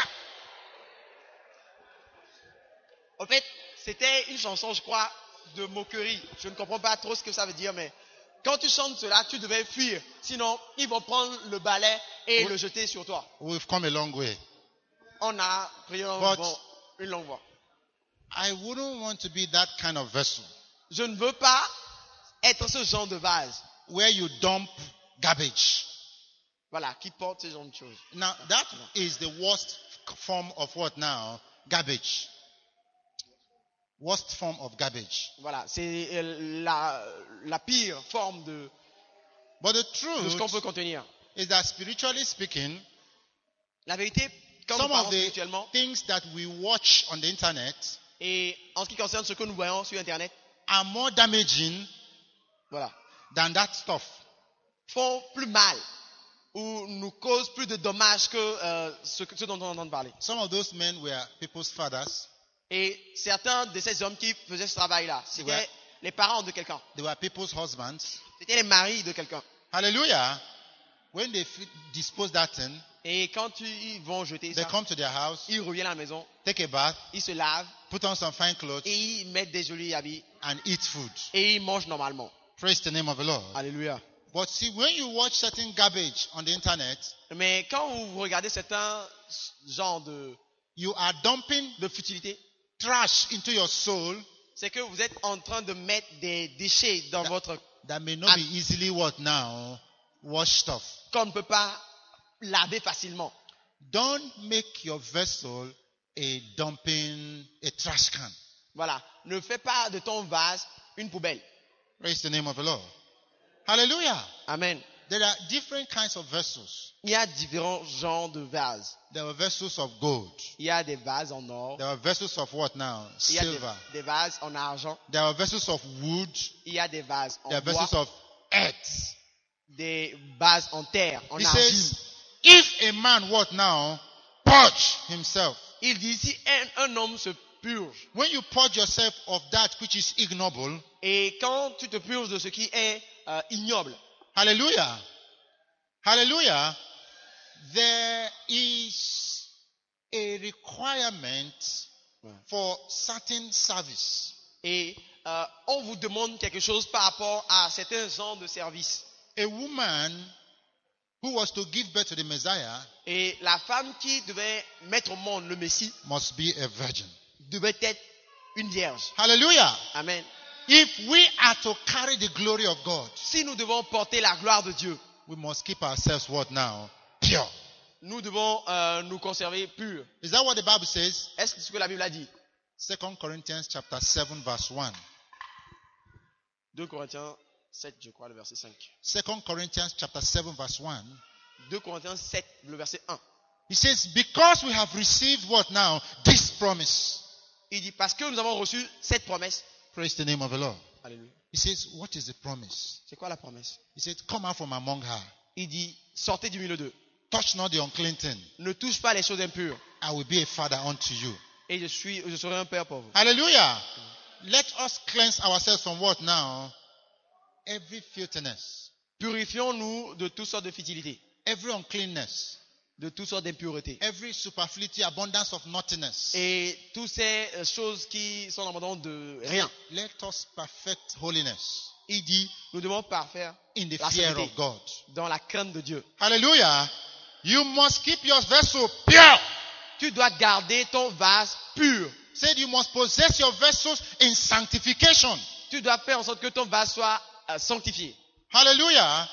En fait, c'était une chanson, je crois, de moquerie. Je ne comprends pas trop ce que ça veut dire, mais quand tu chantes cela, tu devais fuir. Sinon, ils vont prendre le balai et Oui. le jeter sur toi. We've come a long way. On a pris un But- bon- une longue voie. I wouldn't want to be that kind of vessel Je ne veux pas être ce genre de vase. where you dump garbage. Voilà, qui porte ce genre de choses. Now, that is the worst form of what now? Garbage. Worst form of garbage. Voilà, c'est euh, la, la pire forme de, But the de ce qu'on peut truth contenir. is that spiritually speaking, La vérité, quand nous some of parlons the spirituellement, things that we watch on the internet et en ce qui concerne ce que nous voyons sur Internet, are more damaging voilà, than that stuff. font plus mal ou nous causent plus de dommages que euh, ce, que- ce dont on entend parler. Some of those men were people's fathers, Et certains de ces hommes qui faisaient ce travail-là, c'était Ouais. les parents de quelqu'un, they were people's husbands. c'était les maris de quelqu'un. Hallelujah. When they fi- dispose that thing, Et quand ils vont jeter they ça, come to their house, ils reviennent à la maison, take a bath, ils se lavent put on some fine clothes, et ils mettent des jolis habits and eat food. et ils mangent normalement. Praise the name of the Lord. Alléluia. But see, when you watch certain garbage on the internet, Mais quand vous regardez certains genres de, you are dumping de futilité, trash into your soul c'est que vous êtes en train de mettre des déchets dans That- votre that may not And- be easily what now washed off. qu'on ne peut pas laver facilement. Don't make your vessel a dumping, a trash can. Voilà. Ne fais pas de ton vase une poubelle. Praise the name of the Lord. Hallelujah. Amen. There are different kinds of vessels. Il y a différents genres de vases. There are vessels of gold. Il y a des vases en or. There are vessels of what now? Il y a des, Silver. des vases en argent. There are vessels of wood. Il y a des vases en There are bois. vessels of earth. Des vases en terre, en He argile. says, if a man what now? Purge himself. Il dit si un, un homme se purge, When you purge yourself of that which is ignoble, et quand tu te purges de ce qui est euh, ignoble, hallelujah, hallelujah, there is a requirement for certain service. et euh, on vous demande quelque chose par rapport à certains genres de services. A woman who was to give birth to the Messiah Et la femme qui devait mettre au monde le Messie must be a virgin. devait être une vierge. Hallelujah. Amen. If we are to carry the glory of God, Si nous devons porter la gloire de Dieu, we must keep ourselves what now? Pure. nous devons euh, nous conserver purs. Is that what the Bible says? Est-ce ce que la Bible a dit? Second Corinthians chapter seven verse one. deux Corinthiens sept, je crois, le verset cinq. Second Corinthians chapter seven verse one. deux Corinthiens sept, le verset un. He says, because we have received what now? This promise. Il dit, parce que nous avons reçu cette promesse. Praise the name of the Lord. Alléluia. He says, what is the promise? C'est quoi la promesse? He said, come out from among her. Il dit, sortez du milieu d'eux. Touch not the unclean thing. Ne touche pas les choses impures. I will be a father unto you. Et je suis, je serai un père pour vous. Hallelujah. Let us cleanse ourselves from what now? Every filthiness. Purifions-nous de toutes sortes de futilités, Every uncleanness. de toutes sortes d'impuretés. Every superfluity, abundance of nothingness. Et toutes ces euh, choses qui sont en abondance de rien. Let us perfect holiness Il dit, nous devons parfaire in the la fear sainteté of God. dans la crainte de Dieu. Hallelujah. You must keep your vessel pure. Tu dois garder ton vase pur. Said you must possess your vessels in sanctification. Tu dois faire en sorte que ton vase soit euh, sanctifié. Hallelujah.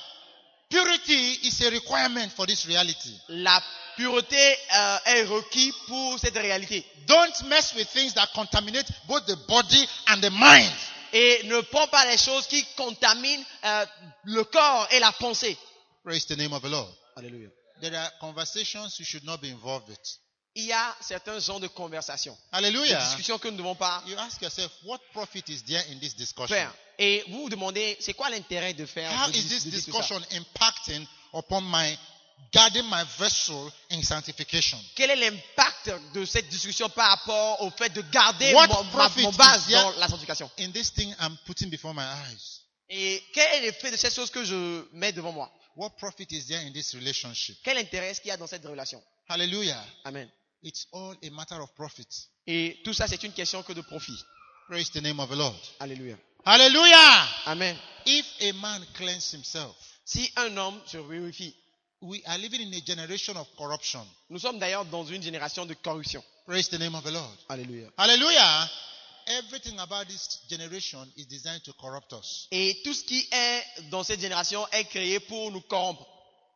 Purity is a requirement for this reality. La pureté euh, est requise pour cette réalité. Don't mess with things that contaminate both the body and the mind. Et ne prends pas les choses qui contaminent euh, le corps et la pensée. Praise the name of the Lord. Alléluia. There are conversations you should not be involved with. Il y a certains genres de conversations, de Hallelujah. discussions que nous ne devons pas You ask yourself, what profit is there in this discussion? faire. Et vous vous demandez, c'est quoi l'intérêt de faire How de, is this de dire tout ça? discussion impacting upon my guarding my vessel in sanctification? Quel est l'impact de cette discussion par rapport au fait de garder What mon, ma- profit mon vase is there? dans la sanctification? In this thing I'm putting before my eyes. Et quel est l'effet de cette chose que je mets devant moi? What profit is there in this relationship? Quel intérêt est-ce qu'il y a dans cette relation? Hallelujah. Amen. It's all a matter of profit. Et tout ça, c'est une question que de profit. Praise the name of the Lord. Alléluia. Hallelujah. Amen. If a man cleanse himself, Si un homme se purifie, we are living in a generation of corruption. nous sommes d'ailleurs dans une génération de corruption. Praise the name of the Lord. Alléluia. Hallelujah. Everything about this generation is designed to corrupt us. Et tout ce qui est dans cette génération est créé pour nous corrompre.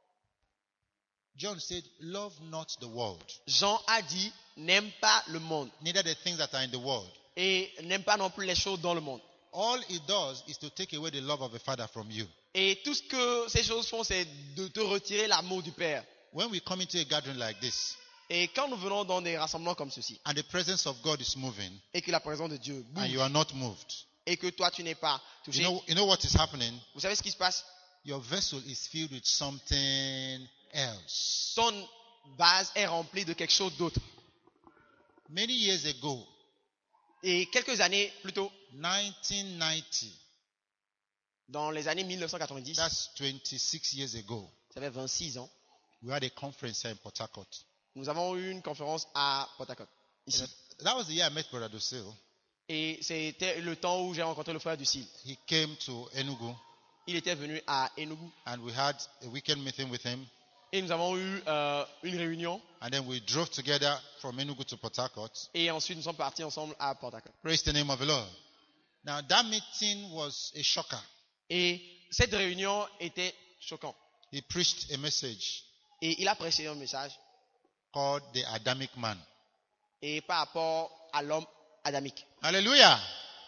John said, love not the world, Jean a dit, n'aime pas le monde neither the things that are in the world. et n'aime pas non plus les choses dans le monde. All it does is to take away the love of the Father from you. Et tout ce que ces choses font, c'est de te retirer l'amour du Père. When we come into a gathering like this, Et quand nous venons dans des rassemblements comme ceci, and the presence of God is moving, et que la présence de Dieu and bouge, you are not moved, et que toi tu n'es pas you touché, know, you know what is happening? vous savez ce qui se passe? Your vessel is filled with something else. Ton vase est rempli de quelque chose d'autre. Many years ago, Et quelques années plus tôt, nineteen ninety, dans les années mille neuf cent quatre-vingt-dix, that's twenty-six years ago, ça fait vingt-six ans, we had a conference here in Port Harcourt. nous avons eu une conférence à Port Harcourt, ici. That was the year I met Brother Dosil. Et c'était le temps où j'ai rencontré le frère Ducil. He came to Enugu, Il était venu à Enugu and we had a weekend meeting with him. et nous avons eu euh, une réunion. And then we drove together from Enugu to Port Harcourt. Et ensuite, nous sommes partis ensemble à Port Harcourt. Praise the name of the Lord. Now that meeting was a shocker. Et cette réunion était choquante. He preached a message Et il a prêché un message. called the Adamic Man. Et par rapport à l'homme adamique. Hallelujah.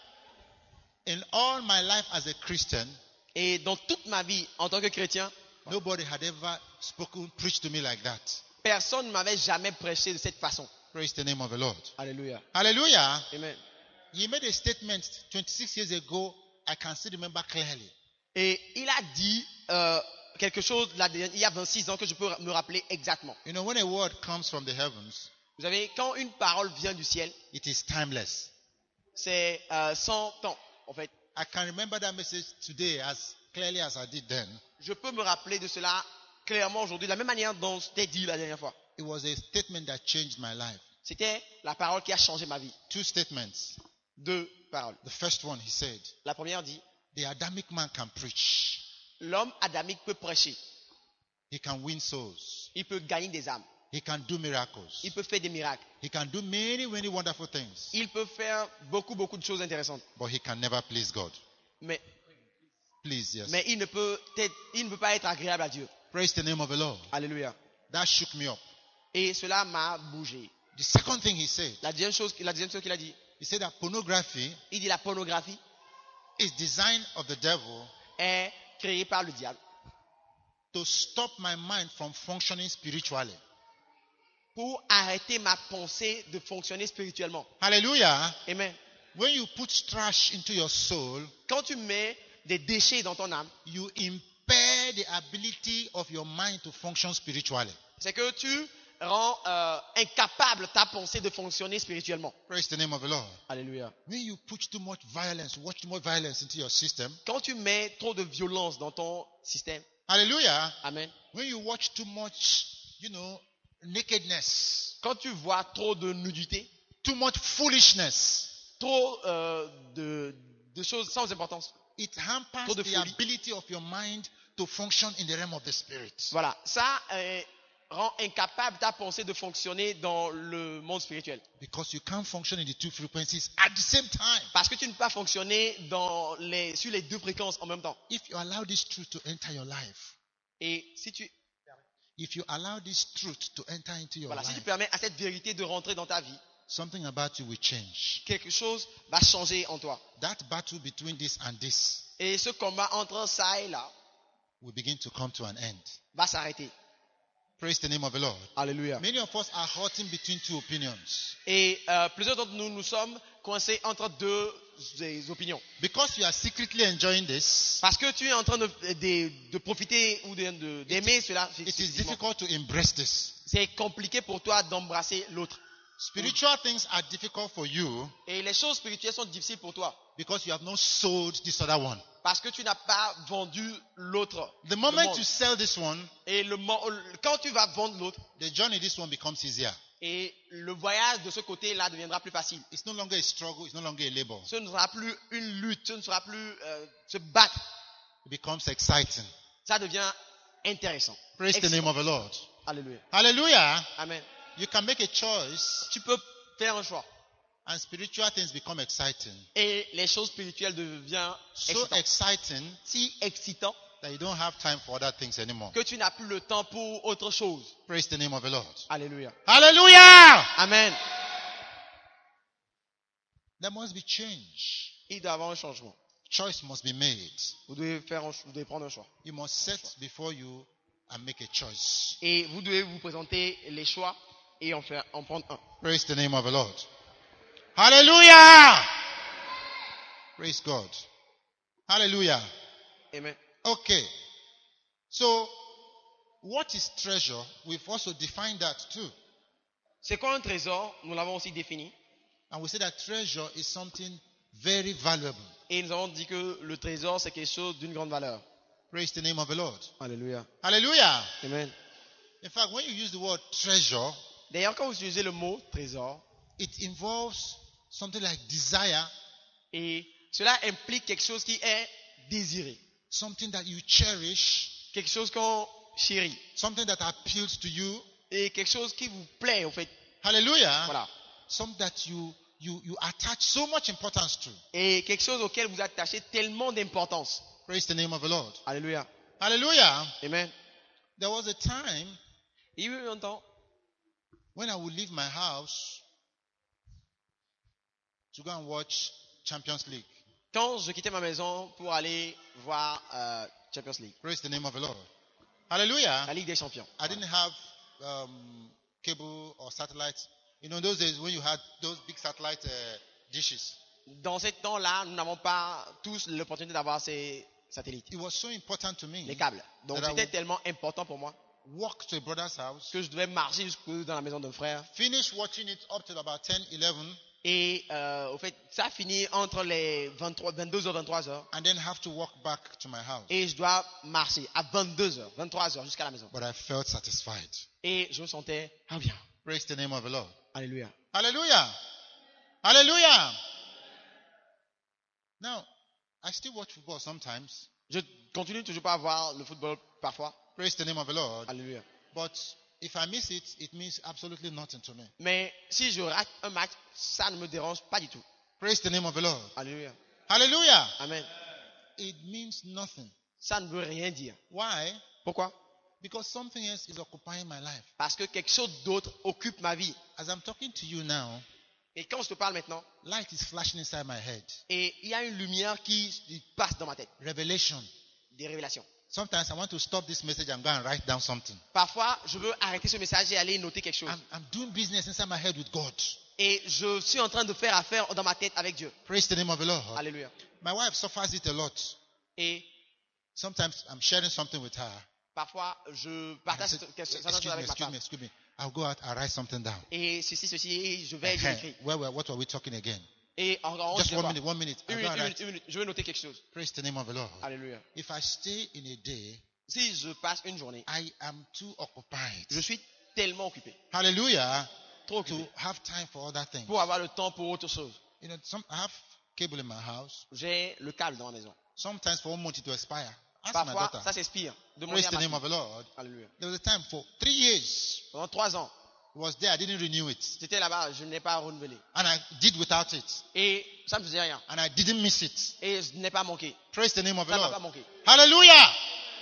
In all my life as a Christian, Et dans toute ma vie, en tant que chrétien, nobody had ever spoken, preached to me like that. personne ne m'avait jamais prêché de cette façon. Praise the name of the Lord. Alléluia. Hallelujah. Amen. He made a statement twenty-six years ago. I can still remember clearly. Et il a dit euh, quelque chose là, il y a vingt-six ans que je peux me rappeler exactement. You know, when a word comes from the heavens, Vous savez, quand une parole vient du ciel, it is timeless. c'est euh, sans temps, en fait. I can remember that message today as clearly as I did then. Je peux me rappeler de cela clairement aujourd'hui, de la même manière dont c'était dit la dernière fois. It was a statement that changed my life. C'était la parole qui a changé ma vie. Two statements. Deux paroles. The first one, he said, La première dit, the Adamic man can preach. l'homme adamique peut prêcher. He can win souls. Il peut gagner des âmes. He can do miracles. Il peut faire des miracles. He can do many, many wonderful things. Il peut faire beaucoup, beaucoup de choses intéressantes. But he can never please God. Mais, Please, yes. mais il, ne peut être, il ne peut pas être agréable à Dieu. Praise the name of the Lord. Alléluia. That shook me up. Et cela m'a bougé. The second thing he said, La deuxième chose, la deuxième chose qu'il a dit, he said that pornography il dit la pornographie is design of the devil est créée par le diable to stop my mind from functioning spiritually. pour arrêter ma pensée de fonctionner spirituellement. Hallelujah. Amen. When you put trash into your soul, Quand tu mets des déchets dans ton âme, you impair the ability of your mind to function spiritually. c'est que tu rends euh, incapable ta pensée de fonctionner spirituellement. Praise the name of the Lord. Alléluia. When you put too much violence, watch too much violence into your system. Quand tu mets trop de violence dans ton système, Hallelujah. amen. When you watch too much, you know, nakedness, Quand tu vois trop de nudité, too much foolishness, trop euh, de, de choses sans importance, it hampers trop de the folie. ability of your mind to function in the realm of the spirit. Voilà, ça euh, rend incapable ta pensée de fonctionner dans le monde spirituel. Because you can't function in the two frequencies at the same time. Parce que tu ne peux pas fonctionner dans les, sur les deux fréquences en même temps. If you allow this truth to enter your life, Et si tu, if you allow this truth to enter into your voilà, si tu life, permets à cette vérité de rentrer dans ta vie, something about you will change. quelque chose va changer en toi. That battle between this and this Et ce combat entre ça et là will begin to come to an end. va s'arrêter. Praise the name of the Lord. Alléluia. Many of us are hurting between two opinions. Et euh, plusieurs d'entre nous, nous sommes coincés entre deux des opinions. Because you are secretly enjoying this, Parce que tu es en train de, de, de profiter ou de- de- d'aimer cela. it is exclusivement. difficult to embrace this. C'est compliqué pour toi d'embrasser l'autre. Spiritual things are difficult for you Et les choses spirituelles sont difficiles pour toi. because you have not sold this other one. Parce que tu n'as pas vendu l'autre. The le moment monde. you sell this one, Et le, mo- quand tu vas vendre l'autre, the journey this one becomes easier. et le voyage de ce côté-là deviendra plus facile. It's no longer a struggle, it's no longer a labor. Ce ne sera plus une lutte, ce ne sera plus euh, se battre. It becomes exciting. Ça devient intéressant. Praise the Excitant. name of the Lord. Alléluia. Hallelujah. Amen. You can make a choice Tu peux faire un choix. and spiritual things become exciting. Et les choses spirituelles deviennent So excitantes. exciting Si excitant that you don't have time for other things anymore. que tu n'as plus le temps pour autre chose. Praise the name of the Lord. Alléluia. Hallelujah. Amen. There must be change. Il doit y avoir un changement. Choice must be made. Vous devez, faire un, vous devez prendre un choix. You must set before you and make a choice. Et vous devez vous présenter les choix et en, faire, en prendre un. Praise the name of the Lord. Hallelujah. Praise God. Hallelujah. Amen. Okay. So, what is treasure? We've also defined that too. C'est quoi un trésor? Nous l'avons aussi défini. And we say that treasure is something very valuable. Et nous avons dit que le trésor, c'est quelque chose d'une grande valeur. Praise the name of the Lord. Alléluia. Hallelujah. Amen. In fact, when you use the word treasure, D'ailleurs, quand vous utilisez le mot trésor, it involves something like desire, et cela implique quelque chose qui est désiré. something that you cherish, Quelque chose qu'on chérit. something that appeals to you. Et quelque chose qui vous plaît, en fait. Hallelujah. Voilà. Something that you, you, you attach so much importance to. Et quelque chose auquel vous attachez tellement d'importance. Praise the name of the Lord. Alléluia. Hallelujah. Amen. There was a time Il y a eu un temps when I would leave my house to go and watch Champions League. quand je quittais ma maison pour aller voir euh, Champions League, Praise the name of the Lord. Hallelujah. la Ligue des Champions. I didn't have um, cable or satellite. You know, those days when you had those big satellite uh, dishes. Dans ce temps-là, nous n'avons pas tous l'opportunité d'avoir ces satellites, It was so important to me les câbles. Donc that I c'était would tellement important pour moi walk to a brother's house, que je devais marcher jusque dans la maison d'un frère. finish watching it up till about ten, eleven, Et euh, au fait, ça finit entre les vingt-trois, vingt-deux heures, vingt-trois heures. and then have to walk back to my house. Et je dois marcher à vingt-deux heures, vingt-trois heures jusqu'à la maison. But I felt satisfied. Et je me sentais, ah bien, Praise the name of the Lord. alléluia. Hallelujah. Hallelujah. Now, I still watch football sometimes. Je continue toujours pas à voir le football parfois. Praise the name of the Lord. Alléluia. But if I miss it, it means absolutely nothing to me. Mais si je rate un match, ça ne me dérange pas du tout. Praise the name of the Lord. Alléluia. Hallelujah. Amen. It means nothing. Ça ne veut rien dire. Why? Pourquoi? Because something else is occupying my life. Parce que quelque chose d'autre occupe ma vie. As I'm talking to you now, Et quand je te parle maintenant, light is flashing inside my head. et il y a une lumière qui passe dans ma tête. Revelation. des révélations. Sometimes I want to stop this message and go and write down something. Parfois, je veux arrêter ce message et aller noter quelque chose. I'm, I'm doing business inside my head with God. Et je suis en train de faire affaire dans ma tête avec Dieu. Praise the name of the Lord. Alléluia. My wife suffers it a lot. Et Sometimes I'm sharing something with her. parfois, je And I partage said, certaines choses excuse me, avec ma excuse femme. me, excuse me. I'll go out and write something down. Et ceci, ceci, et je vais écrire. Where, where, what were we talking again? Et en en- Just je one vais minute, one minute. Une I'll minute, go and une write. minute, une minute. Je vais noter quelque chose. Praise the name of the Lord. Alléluia. If I stay in a day, Si je passe une journée, I am too occupied. je suis tellement occupé, Hallelujah. trop To occupé, have time for other things. pour avoir le temps pour autre chose. You know, some, I have cable in my house. J'ai le câble dans ma maison. Sometimes for one month it will expire. Ask my Parfois, daughter. ça s'expire. Demandez Praise à the ma name of fille. the Lord. Alléluia. There was a time for three years. Pendant trois ans, It was there. I didn't renew it. j'étais là-bas, je n'ai pas renouvelé. And I did without it. Et ça ne me faisait rien. And I didn't miss it. Et je n'ai pas manqué. Praise the name of the Ça ne m'a Lord. pas manqué. Hallelujah.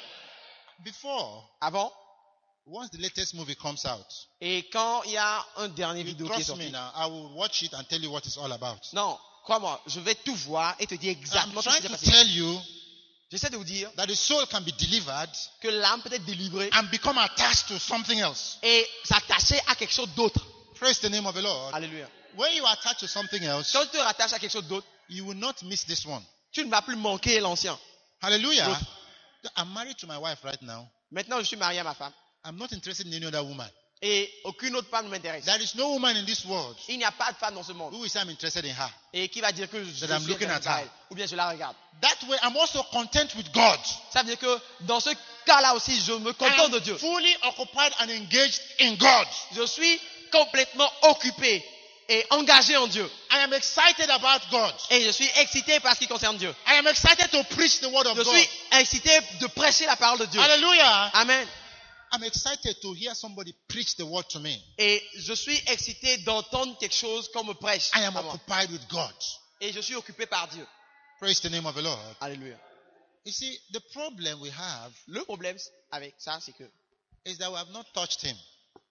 Before, Avant, once the latest movie comes out, et quand il y a un dernier you vidéo qui est trust me sorti. now, I will watch it and tell you what it's all about. Non, crois-moi, je vais tout voir et te dire I'm exactement ce qui trying s'est to passé. tell you J'essaie de vous dire that the soul can be delivered que l'âme peut être délivrée and become attached to something else. et s'attacher à quelque chose d'autre. Praise the name of the Lord. Alléluia. When you are attached to something else, Quand tu te rattaches à quelque chose d'autre, you will not miss this one. tu ne vas plus manquer l'ancien. Hallelujah. L'autre. I'm married to my wife right now. Maintenant, je suis marié à ma femme I'm not interested in any other woman. et aucune autre femme ne m'intéresse. There is no woman in this world Il n'y a pas de femme dans ce monde. who will say I'm interested in her. Et qui va dire que je That I'm suis looking intéressé at par her. elle, ou bien je la regarde. That way, I'm also content with God. Ça veut dire que dans ce cas-là aussi, je me I contente de am Dieu. fully occupied and engaged in God. Je suis complètement occupé et engagé en Dieu. I am excited about God. Et je suis excité par ce qui concerne Dieu. I am excited to preach the word of Je God. suis excité de prêcher la parole de Dieu. Hallelujah. Amen. I'm excited to hear somebody preach the word to me. Et je suis excité d'entendre quelque chose qu'on me prêche. I am à moi. occupied with God. Et je suis occupé par Dieu. Praise the name of the Lord. Alléluia. You see, the problem we have Le problème avec ça, c'est que is that we have not touched him.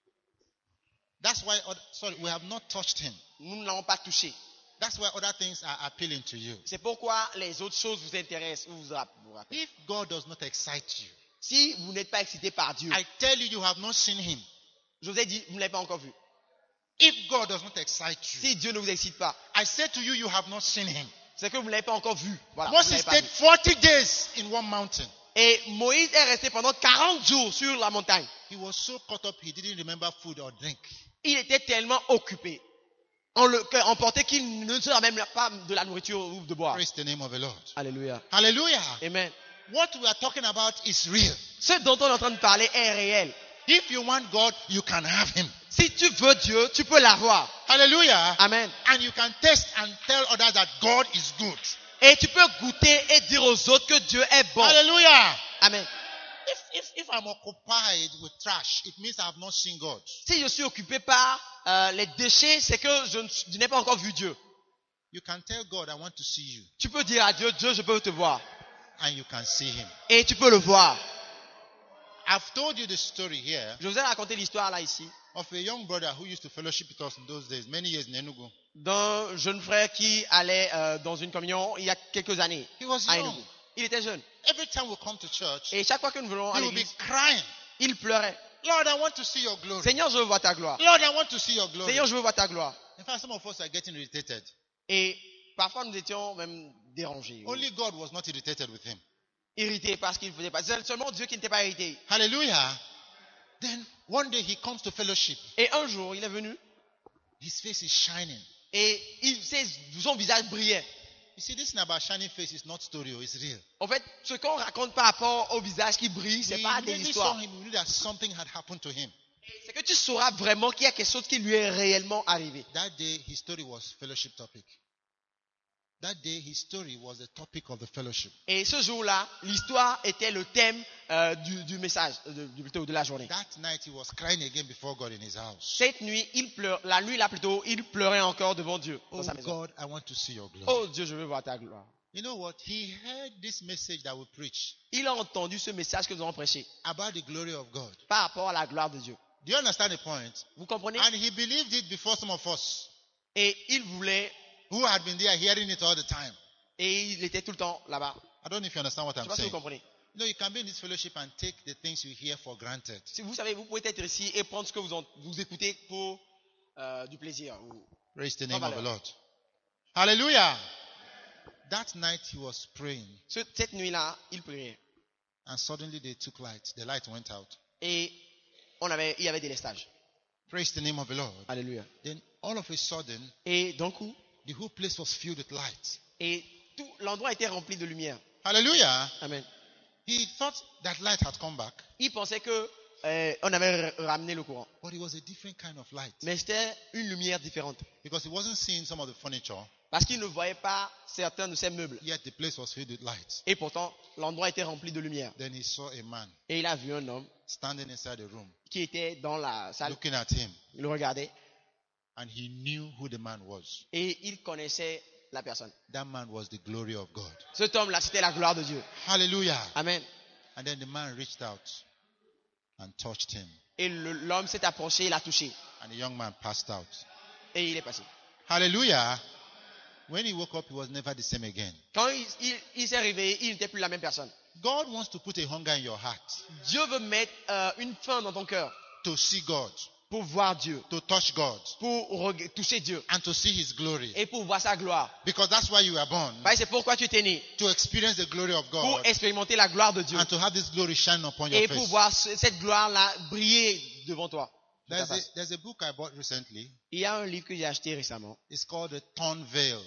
That's why, other, sorry, we have not touched him. nous ne l'avons pas touché. That's why other things are appealing to you. C'est pourquoi les autres choses vous intéressent ou vous rapp- vous rappellent. If God does not excite you, Si vous n'êtes pas excité par Dieu, I tell you, you have not seen him. je vous ai dit, vous ne l'avez pas encore vu. If God does not excite you, Si Dieu ne vous excite pas, I say to you, you have not seen him. c'est que vous ne l'avez pas encore vu. Voilà, vous ne Moses l'avez pas stayed vu. forty days in one mountain. Et Moïse est resté pendant quarante jours sur la montagne. He was so caught up, he didn't remember food or drink. Il était tellement occupé, en le, emporté qu'il ne se rappelle même pas de la nourriture ou de boire. Praise the name of the Lord. Alléluia. Hallelujah. Amen. What we are talking about is real. Ce dont on est en train de parler est réel. If you want God, you can have him. Si tu veux Dieu, tu peux l'avoir. Hallelujah. Amen. And you can test and tell others that God is good. Et tu peux goûter et dire aux autres que Dieu est bon. Hallelujah. Amen. If, if, if I'm occupied with trash, it means I have not seen God. Si je suis occupé par euh, les déchets, c'est que je, ne- je n'ai pas encore vu Dieu. You can tell God, I want to see you. Tu peux dire à Dieu, Dieu, je peux te voir. And you can see him. Et tu peux le voir. I've told you the story here Je vous ai raconté l'histoire là ici of a young brother who used to fellowship with us in those days, many years in Enugu. d'un jeune frère qui allait euh, dans une communion il y a quelques années He was à young. Enugu. Il était jeune. Every time we come to church, Et chaque fois que nous venons à he would be l'église, crying. il pleurait. Lord, I want to see your glory. Seigneur, je veux voir ta gloire. Lord, I want to see your glory. Seigneur, je veux voir ta gloire. In fact, some of us are getting irritated. Et parfois nous étions même dérangés, ou Only God was not irritated with him. irrités parce qu'il ne faisait pas. C'est seulement Dieu qui n'était pas irrité. Hallelujah. Then one day he comes to fellowship. Et un jour, il est venu His face is shining. et il, ses- son visage brillait. You see, this thing about shining face is not story, oh, it's real. En fait, ce qu'on raconte par rapport au visage qui brille, c'est We pas des immediately histoires. saw him, we knew that something had happened to him. C'est que tu sauras vraiment qu'il y a quelque chose qui lui est réellement arrivé. That day, his story was fellowship topic. That day, his story was the topic of the fellowship. Et ce jour-là, l'histoire était le thème euh, du, du message, de, du- plutôt de la journée. That night, he was crying again before God in his house. Cette nuit, il pleure, la nuit là plutôt, il pleurait encore devant Dieu dans Oh sa maison. God, I want to see your glory. Oh Dieu, je veux voir ta gloire. You know what? He heard this message that we preach Il a entendu ce message que nous avons prêché about the glory of God. par rapport à la gloire de Dieu. Do you understand the point? Vous comprenez? And he believed it before some of us Et il voulait, who had been there hearing it all the time. et il était tout le temps là-bas. I don't know if you understand what Je ne I'm sais pas si vous saying. comprenez. No, you can be in this fellowship and take the things you hear for granted. Si vous savez, vous pouvez être ici et prendre ce que vous, en- vous écoutez pour euh, du plaisir. ou- Praise the Sans name of the valeur. Lord. Hallelujah. That night he was praying, Ce- Cette nuit-là, il priait. and suddenly they took light. The light went out. Et on avait, il y avait des lestages. Praise the name of the Lord. Alléluia. Then all of a sudden, Et d'un coup, the whole place was filled with light. et tout l'endroit était rempli de lumière. Hallelujah. Amen. He thought that light had come back, Il pensait que euh, on avait r- ramené le courant. but it was a different kind of light. Mais c'était une lumière différente. Because he wasn't seeing some of the furniture, Parce qu'il ne voyait pas certains de ces meubles. yet the place was filled with light. Et pourtant, l'endroit était rempli de lumière. Then he saw a man Et il a vu un homme standing inside the room, qui était dans la salle. looking at him, Il le regardait. and he knew who the man was. Et il connaissait la personne. That man was the glory of God. Cet homme-là, c'était la gloire de Dieu. Hallelujah. Amen. And then the man reached out and touched him, Et le- l'homme s'est approché, il a touché. and the young man passed out. Et il est passé. Hallelujah. When he woke up, he was never the same again. Quand il, il- il s'est réveillé, il n'était plus la même personne. God wants to put a hunger in your heart Dieu veut mettre euh, une faim dans ton cœur to see God, pour voir Dieu, to touch God, pour reg- toucher Dieu and to see his glory. et pour voir sa gloire. Because that's why you were born, Parce que c'est pourquoi tu étais né, to experience the glory of pour God expérimenter la gloire de Dieu and to have this glory shine upon your et pour face. voir ce- cette gloire-là briller devant toi. de ta There's a, face. there's a book I bought recently. Il y a un livre que j'ai acheté récemment It's called The Torn Veil.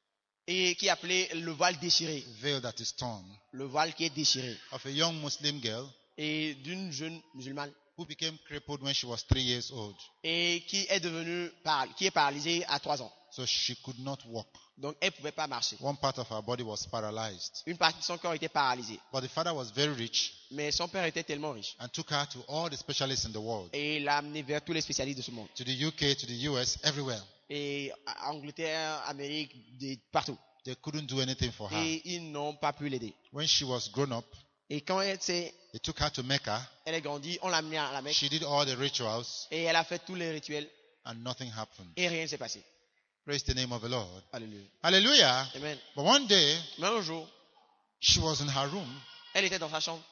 et qui est appelé Le voile déchiré. Veil that is torn. Le voile qui est déchiré. Of a young Muslim girl Et d'une jeune musulmane who became crippled when she was three years old. et qui est devenue par- qui est paralysée à trois ans. So she could not walk. Donc elle ne pouvait pas marcher. One part of her body was paralyzed. Une partie de son corps était paralysée. But the father was very rich Mais son père était tellement riche. and took her to all the specialists in the world. Et il l'a amené vers tous les spécialistes de ce monde. To the U K, to the U S, everywhere. Et à Angleterre, Amérique, de- partout. They couldn't do anything for her. Et ils n'ont pas pu l'aider. When she was grown up, Et quand elle, s'est- they took her to Mecca. elle est grandie, on l'a amenée à la Mecque. She did all the rituals Et elle a fait tous les rituels. and nothing happened. Et rien ne s'est passé. Praise the name of the Lord. Alléluia. Hallelujah. Amen. But one day, Mais un jour, she was in her room elle était dans sa chambre.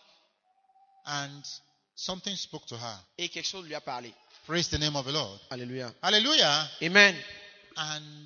and something spoke to her. Et quelque chose lui a parlé. Praise the name of the Lord. Alléluia. Hallelujah. Amen. And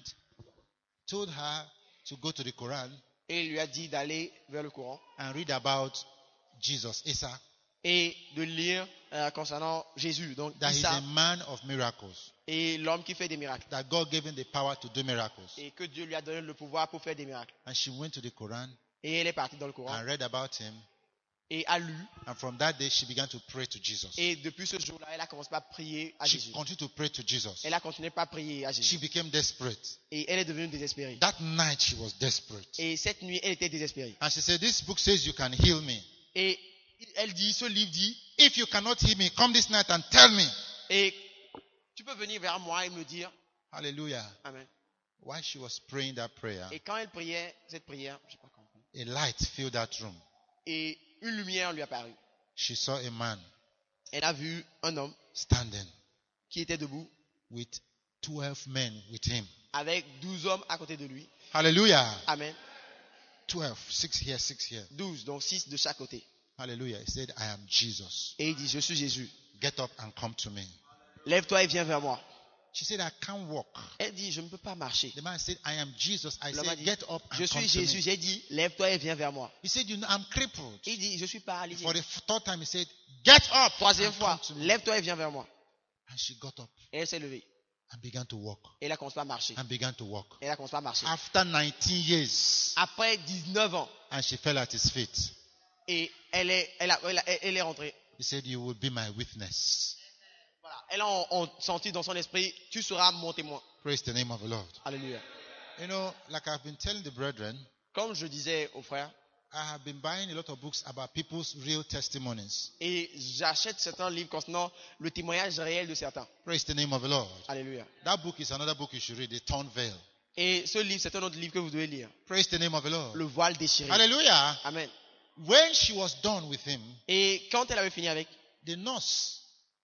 told her to go to the Quran Et il lui a dit d'aller vers le courant and read about Jesus, Isa, et de lire euh, concernant Jésus, donc that he's Issa, a man of miracles, et l'homme qui fait des miracles. that God gave him the power to do miracles. Et que Dieu lui a donné le pouvoir pour faire des miracles. And she went to the Quran Et elle est partie dans le courant and read about him. et a lu. And from that day, she began to pray to Jesus. Et depuis ce jour-là, elle a commencé à prier à She Jésus. continued to pray to Jesus. Elle a continué à prier à She Jésus. became desperate. Et elle est devenue désespérée. That night, she was desperate. Et cette nuit, elle était désespérée. And she said, this book says you can heal me. Et elle dit, ce livre dit, If you cannot heal me, come this night and tell me. et tu peux venir vers moi et me dire, Hallelujah. Amen. While she was praying that prayer, Et quand elle priait cette prière, je sais pas comment, a light filled that room. et une lumière lui apparut. She saw a man Elle a vu un homme standing qui était debout with twelve men with him. avec douze hommes à côté de lui. Hallelujah. Amen. twelve. Six here, six here. douze, donc six de chaque côté. Hallelujah. He said, I am Jesus. Et il dit, je suis Jésus. Get up and come to me. Lève-toi et viens vers moi. She said, I can't walk. Elle dit, je ne peux pas marcher. The man said, I am Jesus. I L'homme a said, dit, get up and je come suis to Jésus. me. J'ai dit, lève-toi et viens vers moi. He said, you know, I'm crippled. Il dit, je suis paralysé. For the third time, he said, get up Troisième and fois, come to me. lève-toi et viens vers moi. And she got up Et elle s'est levée. and began to walk. Et elle a commencé à marcher. And began to walk. Elle a commencé à marcher. After nineteen years, Après dix-neuf ans, and she fell at his feet. et elle est, elle a- elle a- elle est rentrée. He said, you will be my witness. Voilà. Elle a en- en- senti dans son esprit, tu seras mon témoin. Praise the name of the Lord. Alléluia. You know, like I've been telling the brethren, Comme je disais aux frères, I have been buying a lot of books about people's real testimonies. et j'achète certains livres concernant le témoignage réel de certains. Praise the name of the Lord. Alléluia. That book is another book you should read, The Torn Veil. Et ce livre, c'est un autre livre que vous devez lire. Praise the name of the Lord. Le voile déchiré. Hallelujah. Amen. When she was done with him, Et quand elle avait fini avec, the nurse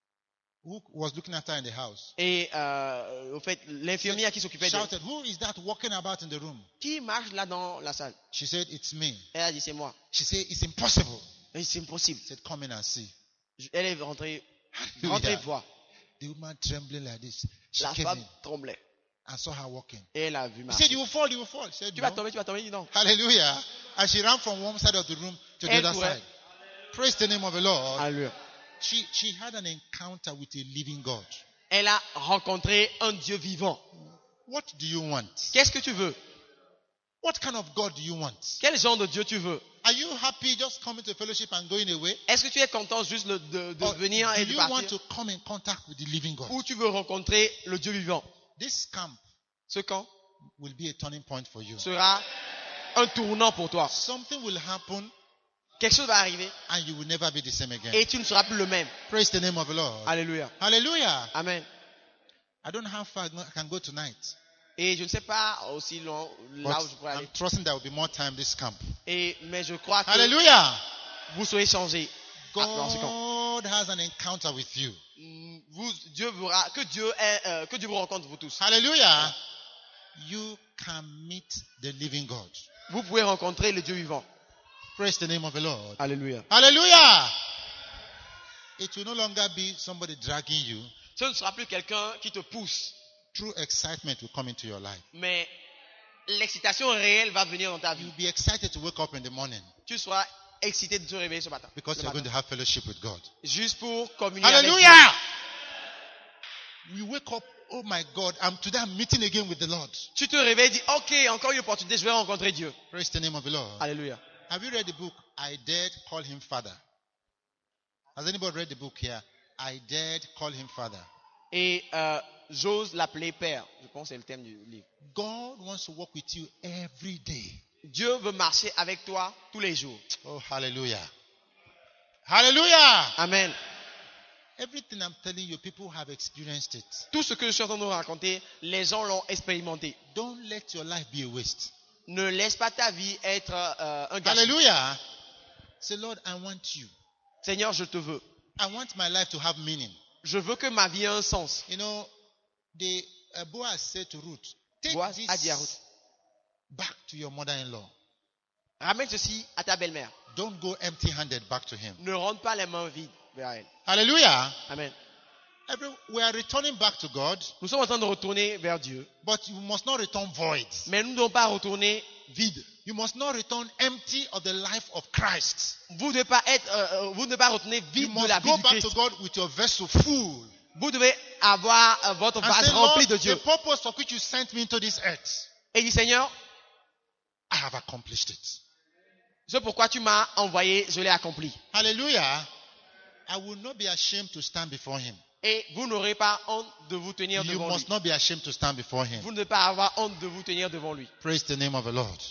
who was looking at her in the house et euh, au fait, l'infirmière qui s'occupait d'elle, shouted, who is that walking about in the room? qui marche là dans la salle? She said, it's me. Elle a dit, c'est moi. She said, it's impossible. Et c'est impossible. He said, come in and see. Je- Elle est rentrée, Hallelujah. rentrée voir. The woman trembling like this. She La came femme in tremblait. and saw her walking. Et elle a vu He marcher. said, you will fall, you will fall. She said, Tu vas no. tomber, tu vas tomber. Il dit non. Hallelujah. And she ran from one side of the room to the Elle other courait. side. Praise the name of the Lord. Alléluia. She, she had an encounter with a living God. Elle a rencontré un Dieu vivant. What do you want? Qu'est-ce que tu veux? What kind of God do you want? Quel genre de Dieu tu veux? Are you happy just coming to fellowship and going away? Est-ce que tu es content juste de, de, de Or venir do et de you want partir? to come in contact with the living God? Ou tu veux rencontrer le Dieu vivant? This camp Ce camp will be a turning point for you. sera un tournant pour toi. Something will happen Quelque chose va arriver and you will never be the same again. et tu ne seras plus le même. Praise the name of the Lord. Alléluia. Hallelujah. Amen. I don't know how far I can go tonight. Et je ne sais pas aussi long, là But où je pourrais aller. I'm trusting there will be more time this camp. Et, mais je crois que Hallelujah. vous serez changés dans ce camp. God has an encounter with you. Vous, Dieu vous, ra- que, Dieu est, euh, que Dieu vous rencontre, vous tous. Hallelujah. You can meet the living God. Vous pouvez rencontrer le Dieu vivant. Praise the name of the Lord. Alléluia. Hallelujah. It will no longer be somebody dragging you. Ce ne sera plus quelqu'un qui te pousse, True excitement will come into your life. mais l'excitation réelle va venir dans ta vie. You'll be excited to wake up in the morning Tu seras excité de te réveiller ce matin. because le you're going matin. to have fellowship with God. Juste pour communier avec Dieu. Hallelujah. We wake up, oh my God, I'm today I'm meeting again with the Lord. Tu te réveilles et dis, ok, encore une opportunité, je vais rencontrer Dieu. Praise the name of the Lord. Alléluia. Have you read the book, I Dared Call Him Father? Has anybody read the book here? I Dared Call Him Father. Et euh, j'ose l'appeler Père. Je pense que c'est le thème du livre. God wants to walk with you every day. Dieu veut marcher avec toi tous les jours. Oh, hallelujah. Hallelujah. Amen. Everything I'm telling you, people have experienced it. Tout ce que je suis en train de vous raconter, les gens l'ont expérimenté. Don't let your life be a waste. Ne laisse pas ta vie être euh, un gâchis. Hallelujah. Say, Lord, I want you. Seigneur, je te veux. I want my life to have meaning. Je veux que ma vie ait un sens. You know, the uh, Boaz said to Ruth, take Boaz this a dit à Ruth, back to your mother-in-law. ramène ceci à ta belle-mère. Don't go empty-handed back to him. Ne rentre pas les mains vides vers elle. Hallelujah. Amen. Every, we are returning back to God, Nous sommes en train de retourner vers Dieu. but you must not return void. Mais nous ne devons pas retourner vide. You must not return empty of the life of Christ. Vous ne devez pas être, euh, euh, vous ne devez pas retourner You vide de la must vie go du back Christ. to God with your vessel full. Vous devez avoir euh, votre And vase say, rempli Lord, de the Dieu. purpose for which you sent me into this earth, Et dit, Seigneur, I have accomplished it. ce pourquoi tu m'as envoyé, je l'ai accompli. Hallelujah. I will not be ashamed to stand before him. Et vous n'aurez pas honte de vous tenir You devant must lui. not be ashamed to stand before him. Vous ne devez pas avoir honte de vous tenir devant lui. Praise the name of the Lord.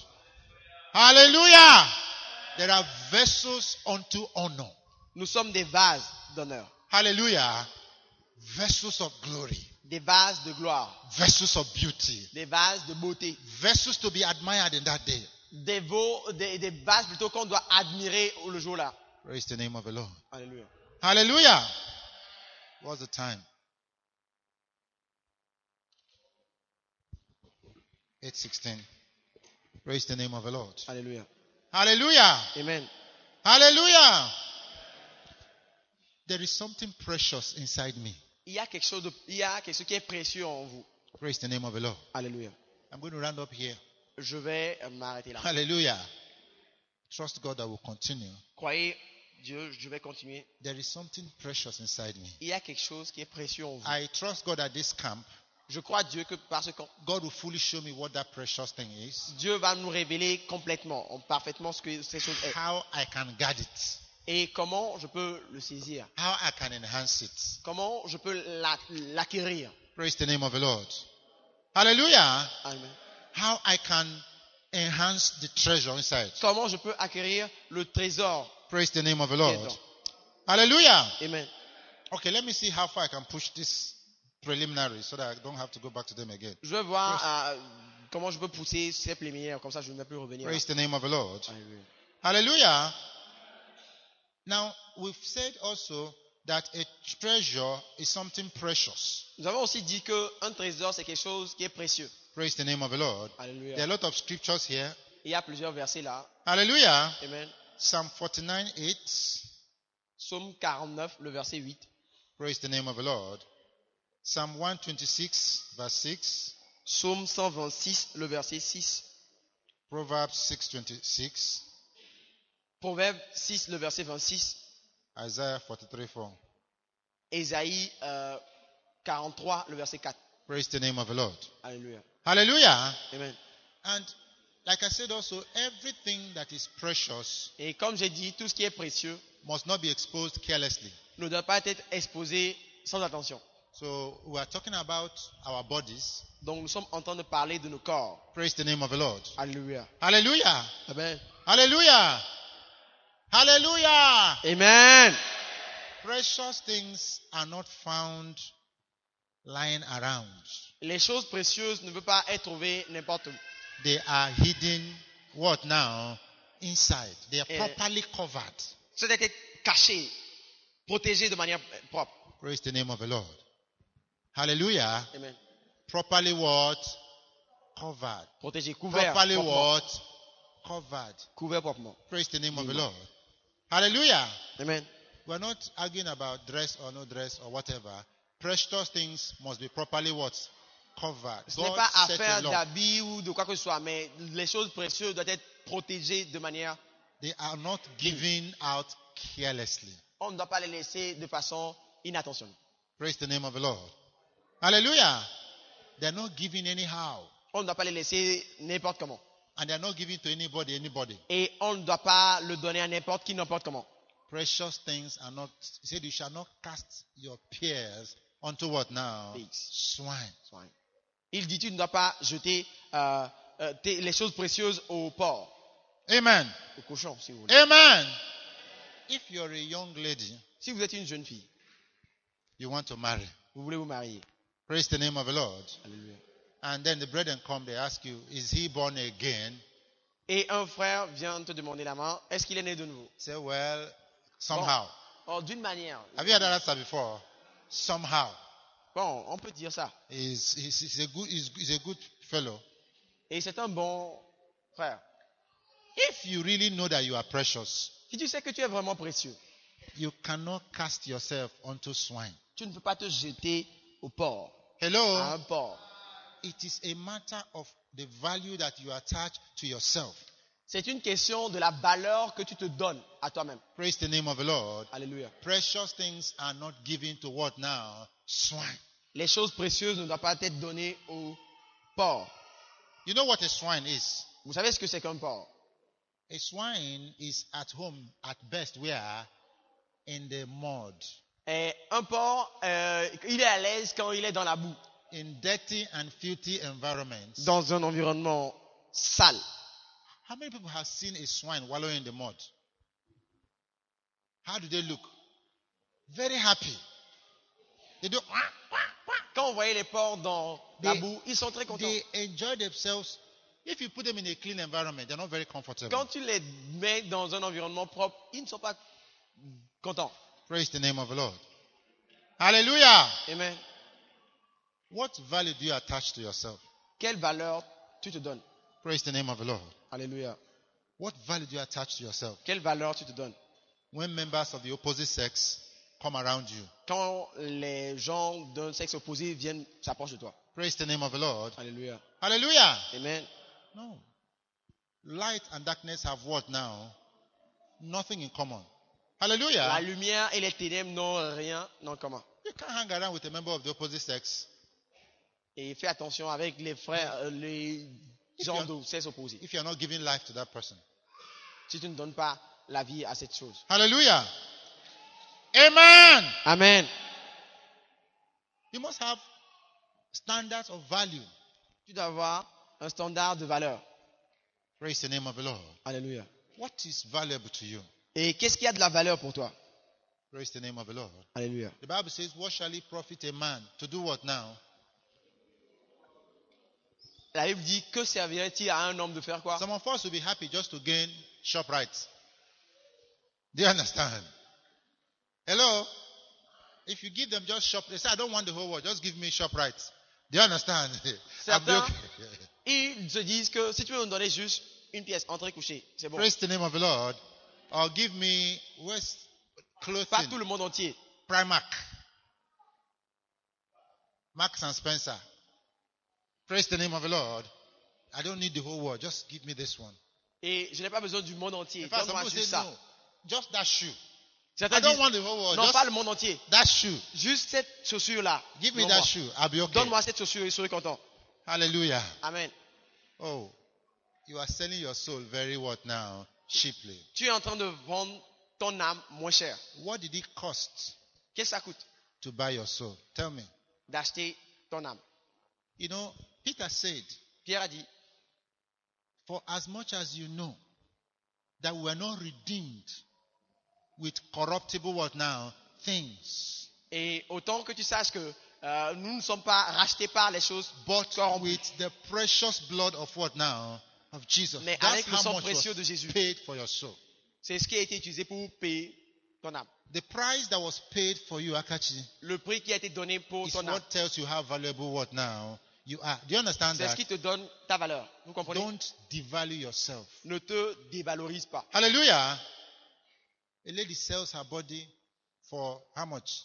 Hallelujah. There are vessels unto honor. Nous sommes des vases d'honneur, Hallelujah. Vessels of glory. des vases de gloire, Vessels of beauty. des vases de beauté, Vessels to be admired in that day. des, vo- des, des vases plutôt qu'on doit admirer le jour-là. Praise the name of the Lord. Alléluia. Hallelujah. What's the time? eight sixteen. Praise the name of the Lord. Alléluia. Hallelujah. Amen. Hallelujah. There is something precious inside me. Il y a quelque chose de, il y a quelque chose qui est précieux en vous. Praise the name of the Lord. Alléluia. I'm going to round up here. Je vais euh, m'arrêter là. Hallelujah. Trust God that will continue. Croyez Dieu, je vais continuer. There is something precious inside me. Il y a quelque chose qui est précieux en vous. I trust God at this camp. Je crois Dieu que par ce camp, God will fully show me what that precious thing is. Dieu va nous révéler complètement, parfaitement ce que ces choses est. How I can guard it. Et comment je peux le saisir. How I can enhance it. Comment je peux la- l'acquérir. Praise the name of the Lord. Hallelujah. Amen. How I can enhance the treasure inside. Comment je peux acquérir le trésor. Praise the name of the qui est Lord. dedans. Hallelujah. Amen. Okay, let me see how far I can push this preliminary so that I don't have to go back to them again. Je vais voir euh, comment je peux pousser ces plénières, comme ça je ne vais plus revenir. Praise the name of the Lord. Alléluia. Hallelujah. Now, we've said also that a treasure is something precious. Nous avons aussi dit qu'un trésor c'est quelque chose qui est précieux. Praise the name of the Lord. There are a Alléluia. lot of scriptures here. Il y a plusieurs versets là. Hallelujah. Amen. Psalm forty-nine eight. Psaume quarante-neuf, le verset huit. Praise the name of the Lord. Psalm one twenty-six, verse six. Psaume cent vingt-six, le verset six. Proverbs six twenty-six. Proverbe six, le verset vingt-six. Isaiah forty-three four. Ésaïe euh, quarante-trois, le verset quatre. Praise the name of the Lord. Alléluia. Hallelujah. Amen. And like I said also, everything that is precious Et comme j'ai dit, tout ce qui est précieux must not be exposed carelessly. ne doit pas être exposé sans attention. So we are talking about our bodies. Donc nous sommes en train de parler de nos corps. Praise the name of the Lord. Alléluia. Hallelujah. Amen. Hallelujah. Hallelujah. Amen. Precious things are not found lying around. Les choses précieuses ne peuvent pas être trouvées n'importe où. They are hidden, what now? Inside. They are Eh. properly covered. Ça doit être caché, protégé de manière propre. Praise the name of the Lord. Hallelujah. Amen. Properly what? Covered. Protégé, couvert. Properly proprement. what? Covered. Couvert proprement. Praise the name of the Amen. Lord. Hallelujah. Amen. We're not arguing about dress or no dress or whatever. Precious things must be properly what? Covered. Ce n'est God pas set affaire a law. d'habits ou de quoi que ce soit, mais les choses précieuses doivent être protégées de manière... They are not given out carelessly. On ne doit pas les laisser de façon inattentionnée. Praise the name of the Lord. Hallelujah. They're not given anyhow. On ne doit pas les laisser n'importe comment. And they're not given to anybody, anybody. Et on ne doit pas le donner à n'importe qui, n'importe comment. Precious things are not, he said you shall not cast your pearls unto what now? Pigs. Swine. Il dit, tu ne dois pas jeter euh, euh, tes- les choses précieuses au porc, Amen. au cochon, si vous voulez. Amen. If you're a young lady, Si vous êtes une jeune fille, you want to marry. vous voulez vous marier. Praise the name of the Lord. Alléluia. And then the brethren come, they ask you, is he born again? Et un frère vient te demander la main, est-ce qu'il est né de nouveau? Say, well, somehow. Oh, d'une manière. Have you heard that answer before? Somehow. Bon, on peut dire ça. He's, he's, he's, a good, he's, he's a good fellow. Et c'est un bon frère. If you really know that you are precious, Si tu sais que tu es vraiment précieux, you cannot cast yourself onto swine. tu ne peux pas te jeter au porc, Hello? à un porc. It is a matter of the value that you attach to yourself. C'est une question de la valeur que tu te donnes à toi-même. Praise the name of the Lord. Alléluia. Precious things are not given to what now? Swine. Les choses précieuses ne doivent pas être données au porc. You know what a swine is? Vous savez ce que c'est qu'un porc? A swine is at home at best where? In the mud. Et un porc, euh, il est à l'aise quand il est dans la boue, In dirty and filthy environments. dans un environnement sale. How many people have seen a swine wallowing in the mud? How do they look? Very happy. They do. Quand on voyait les porcs dans la They- boue, ils sont très contents. They enjoy themselves. If you put them in a clean environment, they're not very comfortable. Quand tu les mets dans un environnement propre, ils ne sont pas contents. Praise the name of the Lord. Hallelujah. Amen. What value do you attach to yourself? Quelle valeur tu te donnes? Praise the name of the Lord. Alléluia. What value do you attach to yourself? Quelle valeur tu te donnes? When members of the opposite sex come around you, Quand les gens d'un sexe opposé viennent s'approchent de toi. praise the name of the Lord. Alléluia. Hallelujah. Amen. No. Light and darkness have what now? Nothing in common. La Hallelujah. lumière et les ténèbres n'ont rien en commun. You can't hang around with a member of the opposite sex. Et fais attention avec les frères, euh, les gens you're- de sexe opposé. if you're not giving life to that person. Si tu ne donnes pas la vie à cette chose. Hallelujah. Amen. Amen. You must have standards of value. Tu dois avoir un standard de valeur. Praise the name of the Lord. Alléluia. What is valuable to you? Et qu'est-ce qui a de la valeur pour toi? Praise the name of the Lord. Alléluia. The Bible says, what shall it profit a man to do what now? La Bible dit, que servirait-il à un homme de faire quoi? Some of us will be happy just to gain shop rights. Do you understand? Hello? If you give them just shop, they say, I don't want the whole world, just give me shop rights. Do you understand? I'm Certains, joking. ils se disent que si tu veux nous donner juste une pièce, entrée, couchée, c'est bon. Praise the name of the Lord. Or give me where's Pas clothing? tout le monde entier. Primark. Marks and Spencer. Praise the name of the Lord. I don't need the whole world. Just give me this one. Et je n'ai pas besoin du monde entier. In fact, some Donne-moi people juste say ça. no. Just that shoe. Certains I don't disent, want the whole world. non, Just pas le monde entier. that shoe. Juste cette chaussure-là. Give me Donne-moi. that shoe. I'll be okay. Donne-moi cette chaussure et je serai content. Hallelujah. Amen. Oh, you are selling your soul very what now? Cheaply. Tu es en train de vendre ton âme moins cher. What did it cost Qu'est-ce que ça coûte to buy your soul? Tell me. d'acheter ton âme? You know, Peter said, Pierre a dit, for as much as you know that we are not redeemed with corruptible what now? Things. et autant que tu saches que euh, nous ne sommes pas rachetés par les choses But corrompues, with the precious blood of what now? Of Jesus. mais That's avec le how sang much précieux was de Jésus. paid for your soul. C'est ce qui a été utilisé pour payer ton âme. The price that was paid for you, Akachi, Le prix qui a été donné pour is ton âme, what tells you how valuable what now you are. Do you understand c'est ce that? qui te donne ta valeur. Vous comprenez? Don't devalue yourself. Ne te dévalorise pas. Hallelujah. A lady sells her body for how much?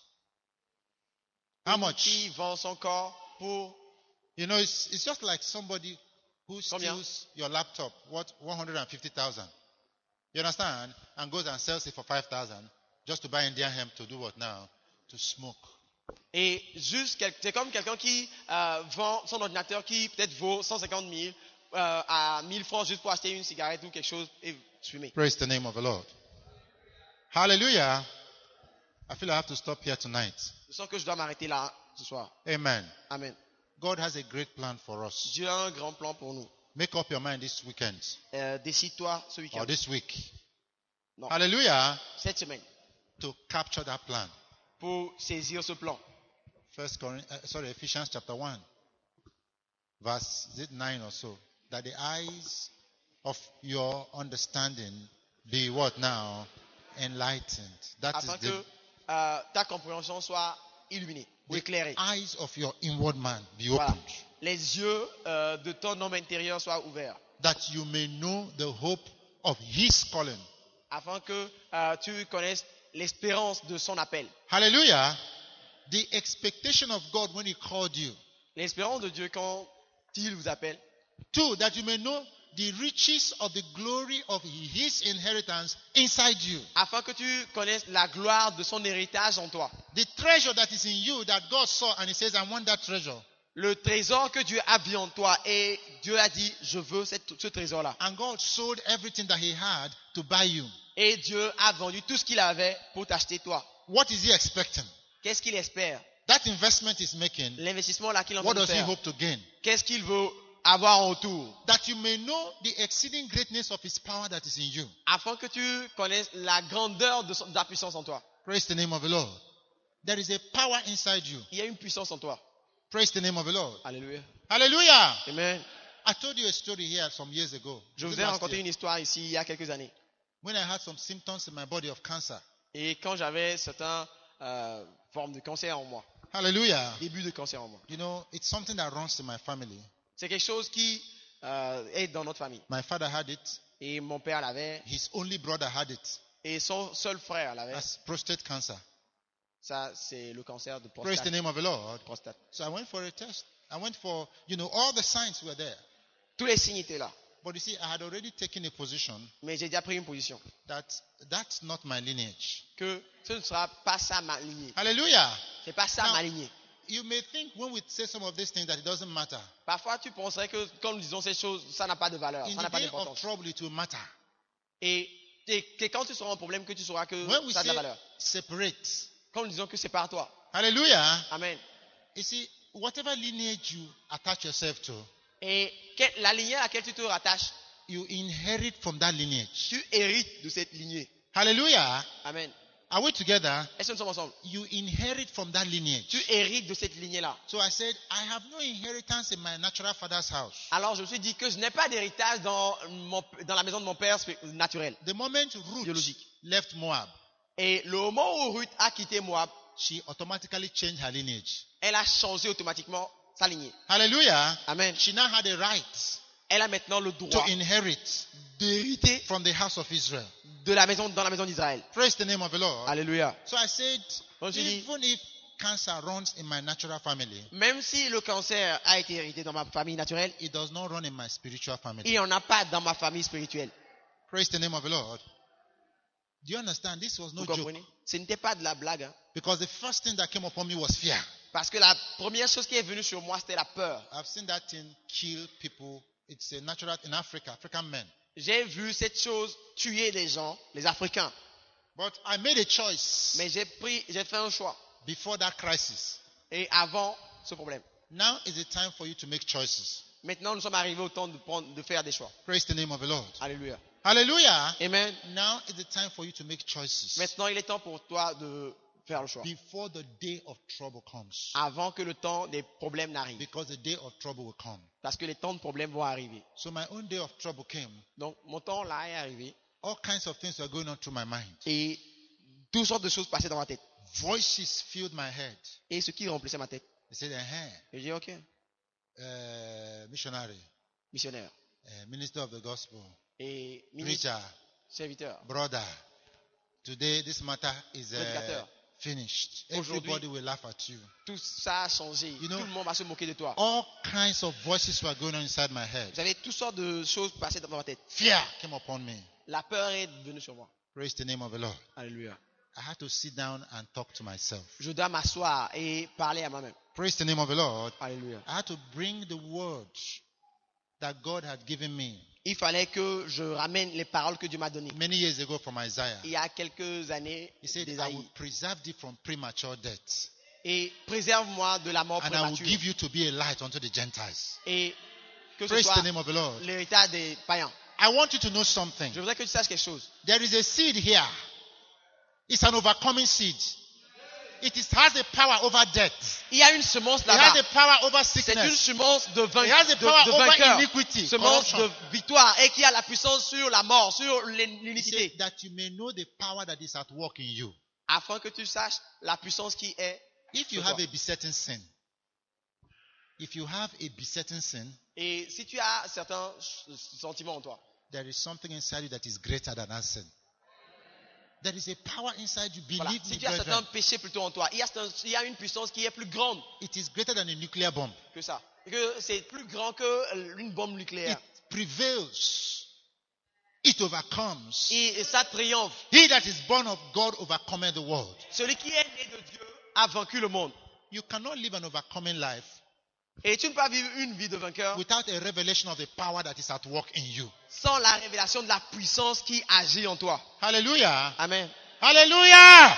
How Une much? fille vend son corps pour You know, it's, it's just like somebody who Combien? steals your laptop, what, one hundred fifty thousand. You understand? And goes and sells it for five thousand just to buy Indian hemp to do what now? To smoke. et juste quel- c'est comme quelqu'un qui euh, vend son ordinateur qui peut-être vaut cent cinquante mille euh, à mille francs juste pour acheter une cigarette ou quelque chose et fumer. Praise the name of the Lord. Hallelujah. I feel I have to stop here tonight. Je sens que je dois m'arrêter là ce soir. Amen. Amen. God has a great plan for us. Dieu a un grand plan pour nous. Make up your mind this weekend Euh, Décide-toi ce week-end, or this week. Non. Hallelujah. cette semaine, To capture that plan. pour saisir ce plan. First Corinthians, uh, sorry, Ephesians chapter one, verse is it nine or so. That the eyes of your understanding be what now? Enlightened. That is Afin the, que euh, ta compréhension soit illuminée ou the éclairée. eyes of your inward man be Voilà. opened. Les yeux euh, de ton homme intérieur soient ouverts. That you may know the hope of his calling. Afin que euh, tu connaisses l'espérance de son appel. Hallelujah. The expectation of God when he called you. L'espérance de Dieu quand il vous appelle. Two, that you may know the riches of the glory of his inheritance inside you. Afin que tu connaisses la gloire de son héritage en toi. The treasure that is in you that God saw and he says, I want that treasure. Le trésor que Dieu a vu en toi. Et Dieu a dit, je veux cette- ce trésor-là. And God sold everything that he had to buy you. Et Dieu a vendu tout ce qu'il avait pour t'acheter toi. What is he expecting? Qu'est-ce qu'il espère? That investment he's making, L'investissement là qu'il est en what train de does he faire. hope to gain? Qu'est-ce qu'il veut avoir en retour? That you may know the exceeding greatness of his power that is in you. Afin que tu connaisses la grandeur de, son- de la puissance en toi. Praise the name of the Lord. There is a power inside you. Il y a une puissance en toi. Praise the name of the Lord. Alléluia. Hallelujah. Amen. I told you a story here some years ago. Je Was vous it ai last raconté year? une histoire ici il y a quelques années. When I had some symptoms in my body of cancer. Et quand j'avais certaines euh, formes de cancer en moi, Hallelujah. début de cancer en moi, You know, it's something that runs in my family. c'est quelque chose qui euh, est dans notre famille. My father had it. Et mon père l'avait, His only brother had it. et son seul frère l'avait. That's prostate cancer. Ça, c'est le cancer de Praise the prostate. name of the Lord. prostate. So I went for a test. I went for, you know, all the signs were there. Tous les signes étaient là. But you see, I had already taken a position Mais j'ai déjà pris une position. that that's not my lineage. Que ce ne sera pas ça ma lignée. Hallelujah. C'est pas ça Now, ma lignée. You may think when we say some of these things that it doesn't matter. Parfois, tu penserais que quand nous disons ces choses, ça n'a pas de valeur, In ça n'a the pas day of d'importance. trouble, it will matter. Et, et que quand tu seras en problème, que tu sauras que When we ça a de la say valeur. separate. Quand nous disons que c'est par toi. Hallelujah. Amen. You see, whatever lineage you attach yourself to, Et que- la lignée à laquelle tu te rattaches, you inherit from that lineage. tu hérites de cette lignée. Hallelujah. Amen. Are we together? Est-ce que nous sommes ensemble? You inherit from that lineage. Tu hérites de cette lignée-là. So I said, I have no inheritance in my natural father's house. Alors je me suis dit que je n'ai pas d'héritage dans, mon- dans la maison de mon père spé- naturel. The moment Ruth Biologique. left Moab, Et le moment où Ruth a quitté Moab, she automatically changed her lineage. elle a changé automatiquement sa lignée. Hallelujah. Amen. She now had a right elle a maintenant le to droit inherit d'hériter from the house of Israel. de la maison, dans la maison d'Israël. Praise the name of the Lord. Alléluia. So I said, Donc j'ai dit, even if cancer runs in my natural family, même si le cancer a été hérité dans ma famille naturelle, it does not run in my spiritual il family. n'y en a pas dans ma famille spirituelle. Praise the name of the Lord. Do you understand? This was no Vous joke. comprenez? Ce n'était pas de la blague. Hein. Because the first thing that came upon me was fear. Parce que la première chose qui est venue sur moi, c'était la peur. I've seen that thing kill people. It's a natural in Africa, African men. J'ai vu cette chose tuer des gens, les Africains. But I made a choice Mais j'ai pris, j'ai fait un choix. before that crisis. Et avant ce problème. Now is the time for you to make choices. Maintenant, nous sommes arrivés au temps de prendre, de faire des choix. Praise the name of the Lord. Alléluia. Hallelujah. Amen. Now is the time for you to make choices Maintenant, il est temps pour toi de faire le choix. before the day of trouble comes. Avant que le temps des problèmes n'arrive. Because the day of trouble will come. Parce que les temps de problèmes vont arriver. So my own day of trouble came. Donc, mon temps là est arrivé. All kinds of things were going on through my mind. Et toutes sortes de choses passaient dans ma tête. Voices filled my head. Et ce qui remplissait ma tête. They said, eh, Et j'ai dit, ok, uh, missionary, missionnaire. uh, minister of the gospel, Et ministre, preacher, serviteur. brother. Today this matter is uh, Prédicateur. finished. Aujourd'hui, Everybody will laugh at you. Tout ça a changé. You know, Tout le monde va se moquer de toi. All kinds of voices were going on inside my head. Vous avez toutes sortes de choses passées dans ma tête. Fear came upon me. La peur est venue sur moi. Praise the name of the Lord. Alléluia. I had to sit down and talk to myself. Je dois m'asseoir et parler à moi-même. Praise the name of the Lord. Alléluia. I had to bring the words that God had given me Il fallait que je ramène les paroles que Dieu m'a données. many years ago from Isaiah. Il y a quelques années, He said, I d'Ésaïe. will preserve thee from premature death. Et préserve-moi de la mort And I will prématurée. give you to be a light unto the Gentiles. Et que ce Praise the soit name of the Lord. l'héritage des païens. I want you to know something. Je voudrais que tu saches quelque chose. There is a seed here. It's an overcoming seed. It is, has the power over death. Il y a une semence It has là-bas. the power over C'est une sickness. semence de, vain- It has the de, power de over vainqueur. iniquity, Semence corruption. de victoire et qui a la puissance sur la mort, sur He l'iniquité. said that you may know the power that is at work in you. Afin que tu saches la puissance qui est. If you sur have toi. a besetting sin, if you have a besetting sin, Et si tu as certains sentiments en toi, there is something inside you that is greater than that sin. There is a power inside you. voilà. Believe Si me, tu as brethren. certains péchés plutôt en toi, il y, a, certain- il y a une puissance qui est plus grande It is greater than a nuclear bomb. que ça. Et que c'est plus grand que une bombe nucléaire. It prevails. It overcomes. Et, et ça triomphe. He that is born of God overcometh the world. Celui qui est né de Dieu a vaincu le monde. You cannot live an overcoming life Et tu ne peux pas vivre une vie de vainqueur without a revelation of the power that is at work in you. sans la révélation de la puissance qui agit en toi. Hallelujah. Amen. Hallelujah.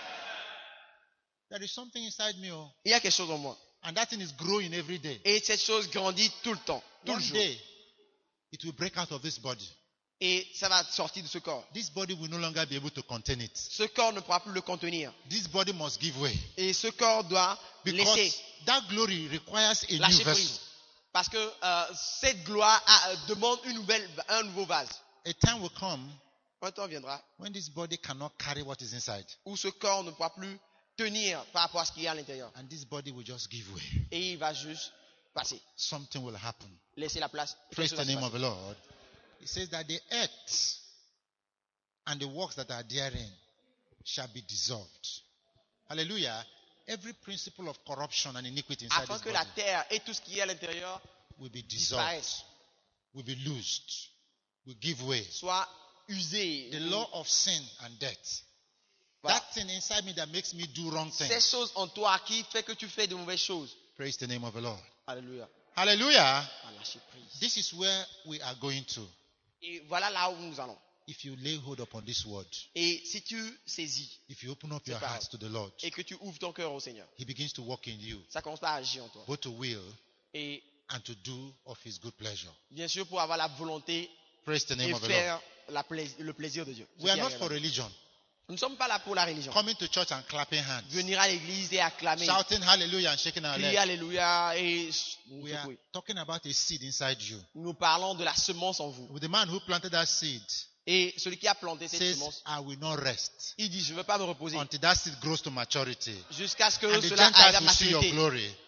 There is something inside me, oh, Il y a quelque chose en moi. and that thing is growing every day. Et cette chose grandit tout le temps, tout One le jour. day, it will break out of this body. Et ça va sortir de ce corps. This body will no longer be able to contain it. Ce corps ne pourra plus le contenir. This body must give way. Et ce corps doit Because laisser, that glory requires a new lâcher vessel. prise. Parce que euh, cette gloire a- euh, demande une nouvelle, un nouveau vase. A time will come Un temps viendra when this body cannot carry what is inside. où ce corps ne pourra plus tenir par rapport à ce qu'il y a à l'intérieur. And this body will just give way. Et il va juste passer. Something will happen. Laisser la place. Et Praise quelque chose the va se name of passer. the Lord. It says that the earth and the works that are therein shall be dissolved. Hallelujah. Every principle of corruption and iniquity inside Afin this que la body terre et tout ce qui est à l'intérieur will be dissolved, disparaissent, will be loosed, will give way. soient usés. The law of sin and death. Voilà. That thing inside me that makes me do wrong Ces things. choses en toi qui fait que tu fais de mauvaises choses. Praise the name of the Lord. Alléluia. Hallelujah. À lâcher prise. This is where we are going to. Et voilà là où nous allons. If you lay hold upon this word, Et si tu saisis if you open up your C'est pas heart to the Lord, et que tu ouvres ton cœur au Seigneur, He begins to work in you, ça commence à agir en toi. both to will Et and to do of His good pleasure. bien sûr pour avoir la volonté Praise the name et of the Lord. faire la plais- le plaisir de Dieu. Ce We are qui not est for agréable. religion. Nous ne sommes pas là pour la religion. Coming to church and clapping hands, Venir à l'église et acclamer, shouting hallelujah and shaking our crier legs. alléluia et nous We are secouer. talking about a seed inside you. Nous parlons de la semence en vous. With the man who planted that seed Et celui qui a planté cette says, semence, I will not rest il dit, je ne veux pas me reposer until that seed grows to maturity. jusqu'à ce que And the cela arrive à Gentiles will see your maturité. glory.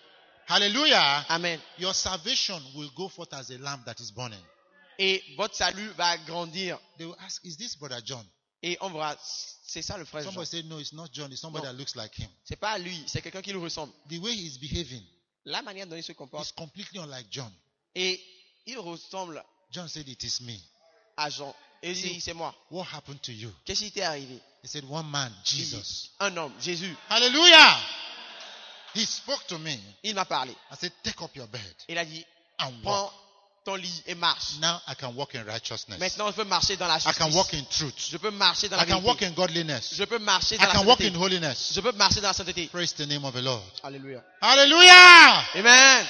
Hallelujah. Amen. Your salvation will go forth as a lamp that is burning. Et votre salut va grandir. They will ask, is this brother John? Et on verra, c'est ça le frère Jean. Somebody say, no, it's not John. It's somebody No. that looks like him. C'est pas lui, c'est quelqu'un qui lui ressemble. The way he's behaving La manière dont il se is comporte. completely unlike John. Et il ressemble John said, it is me. à Jean. Et il dit, c'est moi. What happened to you? Qu'est-ce qui t'est arrivé? He said, one man, Il dit, Jesus. un homme, Jésus. Hallelujah. He spoke to me. Il m'a parlé. I said, take up your bed Il a dit, and walk. prends ton lit et marche. Now I can walk in righteousness. Maintenant, je peux marcher dans la I can walk justice. in truth. Je peux marcher dans la I can walk vérité. in godliness. Je peux marcher I dans la can walk in sainteté. holiness. Je peux marcher dans la sainteté. Praise the name of the Lord. Alléluia. Hallelujah. Amen.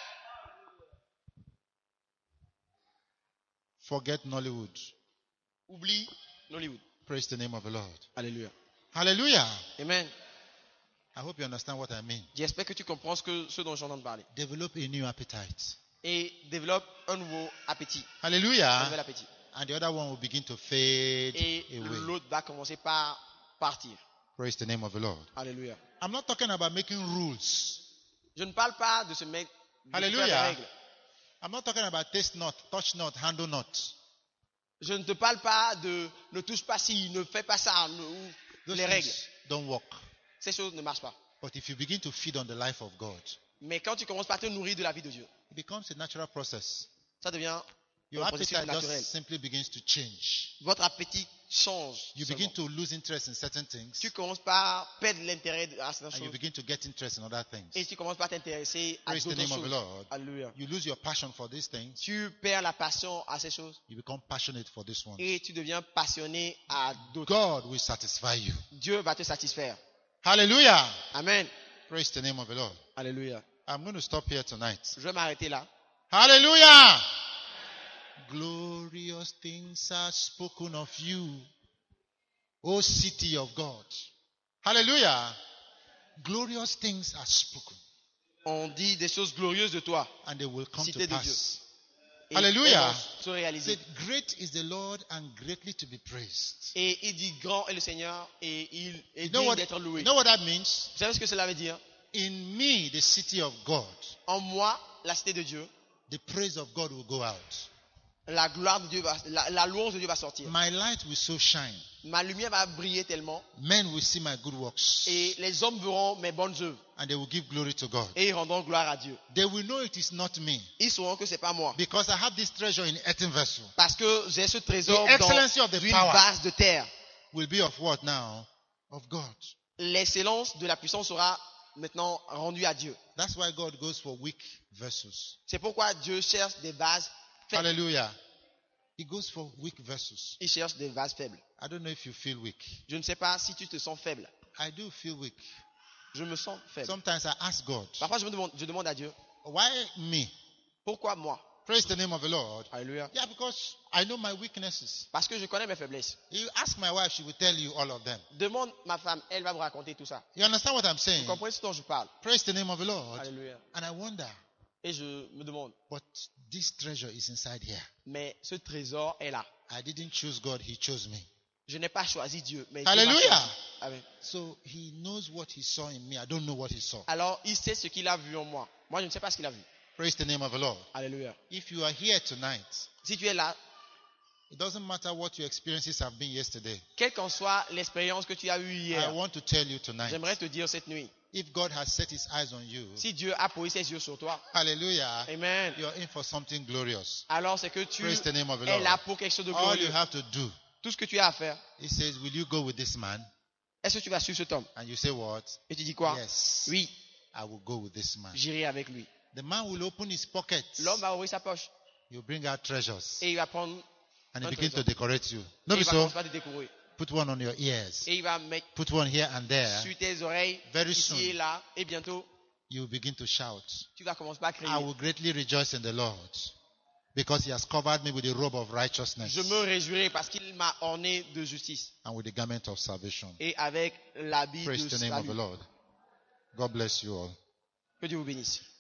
Forget Nollywood. Oublie Nollywood. Praise the name of the Lord. Alléluia. Hallelujah. Amen. I hope you understand what I mean. J'espère que tu comprends ce, que, ce dont j'entends parler. Develop a new appetite. Et développe un nouveau appétit. Un Hallelujah. nouvel appétit. And the other one will begin to fade Et away. l'autre va commencer par partir. Praise the name of the Lord. Alléluia. I'm not talking about making rules. Je ne parle pas de se mettre de faire des Alléluia. règles. I'm not talking about taste not, touch not, handle not. Je ne te parle pas de ne touche pas ci, ne fais pas ça, ne- ou Those les règles. things don't work. Ces choses ne marchent pas. But if you begin to feed on the life of God, Mais quand tu commences par te nourrir de la vie de Dieu, it becomes a natural process. ça devient Your un processus appetite naturel. just simply begins to change. Votre appétit change. You seulement. begin to lose interest in certain things, Tu commences par perdre l'intérêt à certaines and you choses. begin to get interest in other things. Et tu commences par t'intéresser à Praise the d'autres name of the choses. Lord. Alléluia. You lose your passion for these things, Tu perds la passion à ces choses you become passionate for this one. et tu deviens passionné à d'autres. God will satisfy you. Dieu va te satisfaire. Hallelujah. Amen. Praise the name of the Lord. Alléluia. I'm going to stop here tonight. Je vais m'arrêter là. Hallelujah. Glorious things are spoken of you, O city of God. Hallelujah. Glorious things are spoken, On dit des choses glorieuses de toi. and they will come Cité to de Dieu. pass. Et Hallelujah. elles vont se réaliser. Said, great is the Lord and greatly to be praised. Et il dit grand est le Seigneur et il est You know digne what, d'être loué. you know what that means? Vous savez ce que cela veut dire? In me, the city of God, En moi, la cité de Dieu, the praise of God will go out. la gloire de Dieu va, la, la louange de Dieu va sortir. My light will so shine. Ma lumière va briller tellement Men will see my good works, et les hommes verront mes bonnes œuvres and they will give glory to God. et ils rendront gloire à Dieu. They will know it is not me, Ils sauront que c'est pas moi because I have this treasure in earthen vessel. parce que j'ai ce trésor The excellency of dans the une power. vase de terre. Will be of what now? Of God. L'excellence de la puissance sera maintenant rendue à Dieu. That's why God goes for weak vessels. C'est pourquoi Dieu cherche des vases faibles. Hallelujah. He goes for weak vessels. Il cherche des vases faibles. I don't know if you feel weak. Je ne sais pas si tu te sens faible. I do feel weak. Je me sens faible. Sometimes I ask God, Parfois, je me demande, je demande à Dieu, why me? pourquoi moi? Praise the name of the Lord. Alléluia. Yeah, because I know my weaknesses. Parce que je connais mes faiblesses. You ask my wife, she will tell you all of them. Demande ma femme, elle va vous raconter tout ça. You understand what I'm saying? Vous comprenez ce dont je parle? Praise the name of the Lord. Alléluia. And I wonder, Et je me demande, but this treasure is inside here. mais ce trésor est là. I didn't choose God, He chose me. Je n'ai pas choisi Dieu, mais Dieu m'a Hallelujah. choisi. Amen. So He knows what He saw in me. I don't know what He saw. Alors, il sait ce qu'il a vu en moi. Moi, je ne sais pas ce qu'il a vu. Praise the name of the Lord. Alléluia. If you are here tonight, Si tu es là, it doesn't matter what your experiences have been yesterday. quelle qu'en soit l'expérience que tu as eue I hier, want to tell you tonight, j'aimerais te dire cette nuit, if God has set His eyes on you, si Dieu a posé ses yeux sur toi, hallelujah, Amen, you're in for something glorious. alors c'est que tu Praise the name of the es là Lord. pour quelque chose de All you glorieux. have to do, Tout ce que tu as à faire, He says, will you go with this man? est-ce que tu vas suivre cet homme? And you say what? Et tu dis quoi? Yes, Oui, I will go with this man. j'irai avec lui. The man will open his pockets. L'homme va ouvrir sa poche He'll bring out treasures. et il va prendre And he un begin to trésor. decorate you. Et No, il be va so. commencer par te découvrir. Put one on your ears. Et il va mettre Put one here and there. sur tes oreilles, Very ici soon. et là, et bientôt, You will begin to shout. tu vas commencer par crier. I will greatly rejoice in the Lord, because He has covered me with the robe of righteousness Je me réjouirai parce qu'il m'a orné de justice and with the garment of salvation. et avec l'habit Praise de the name of the salut. Lord. God bless you all. Que Dieu vous bénisse.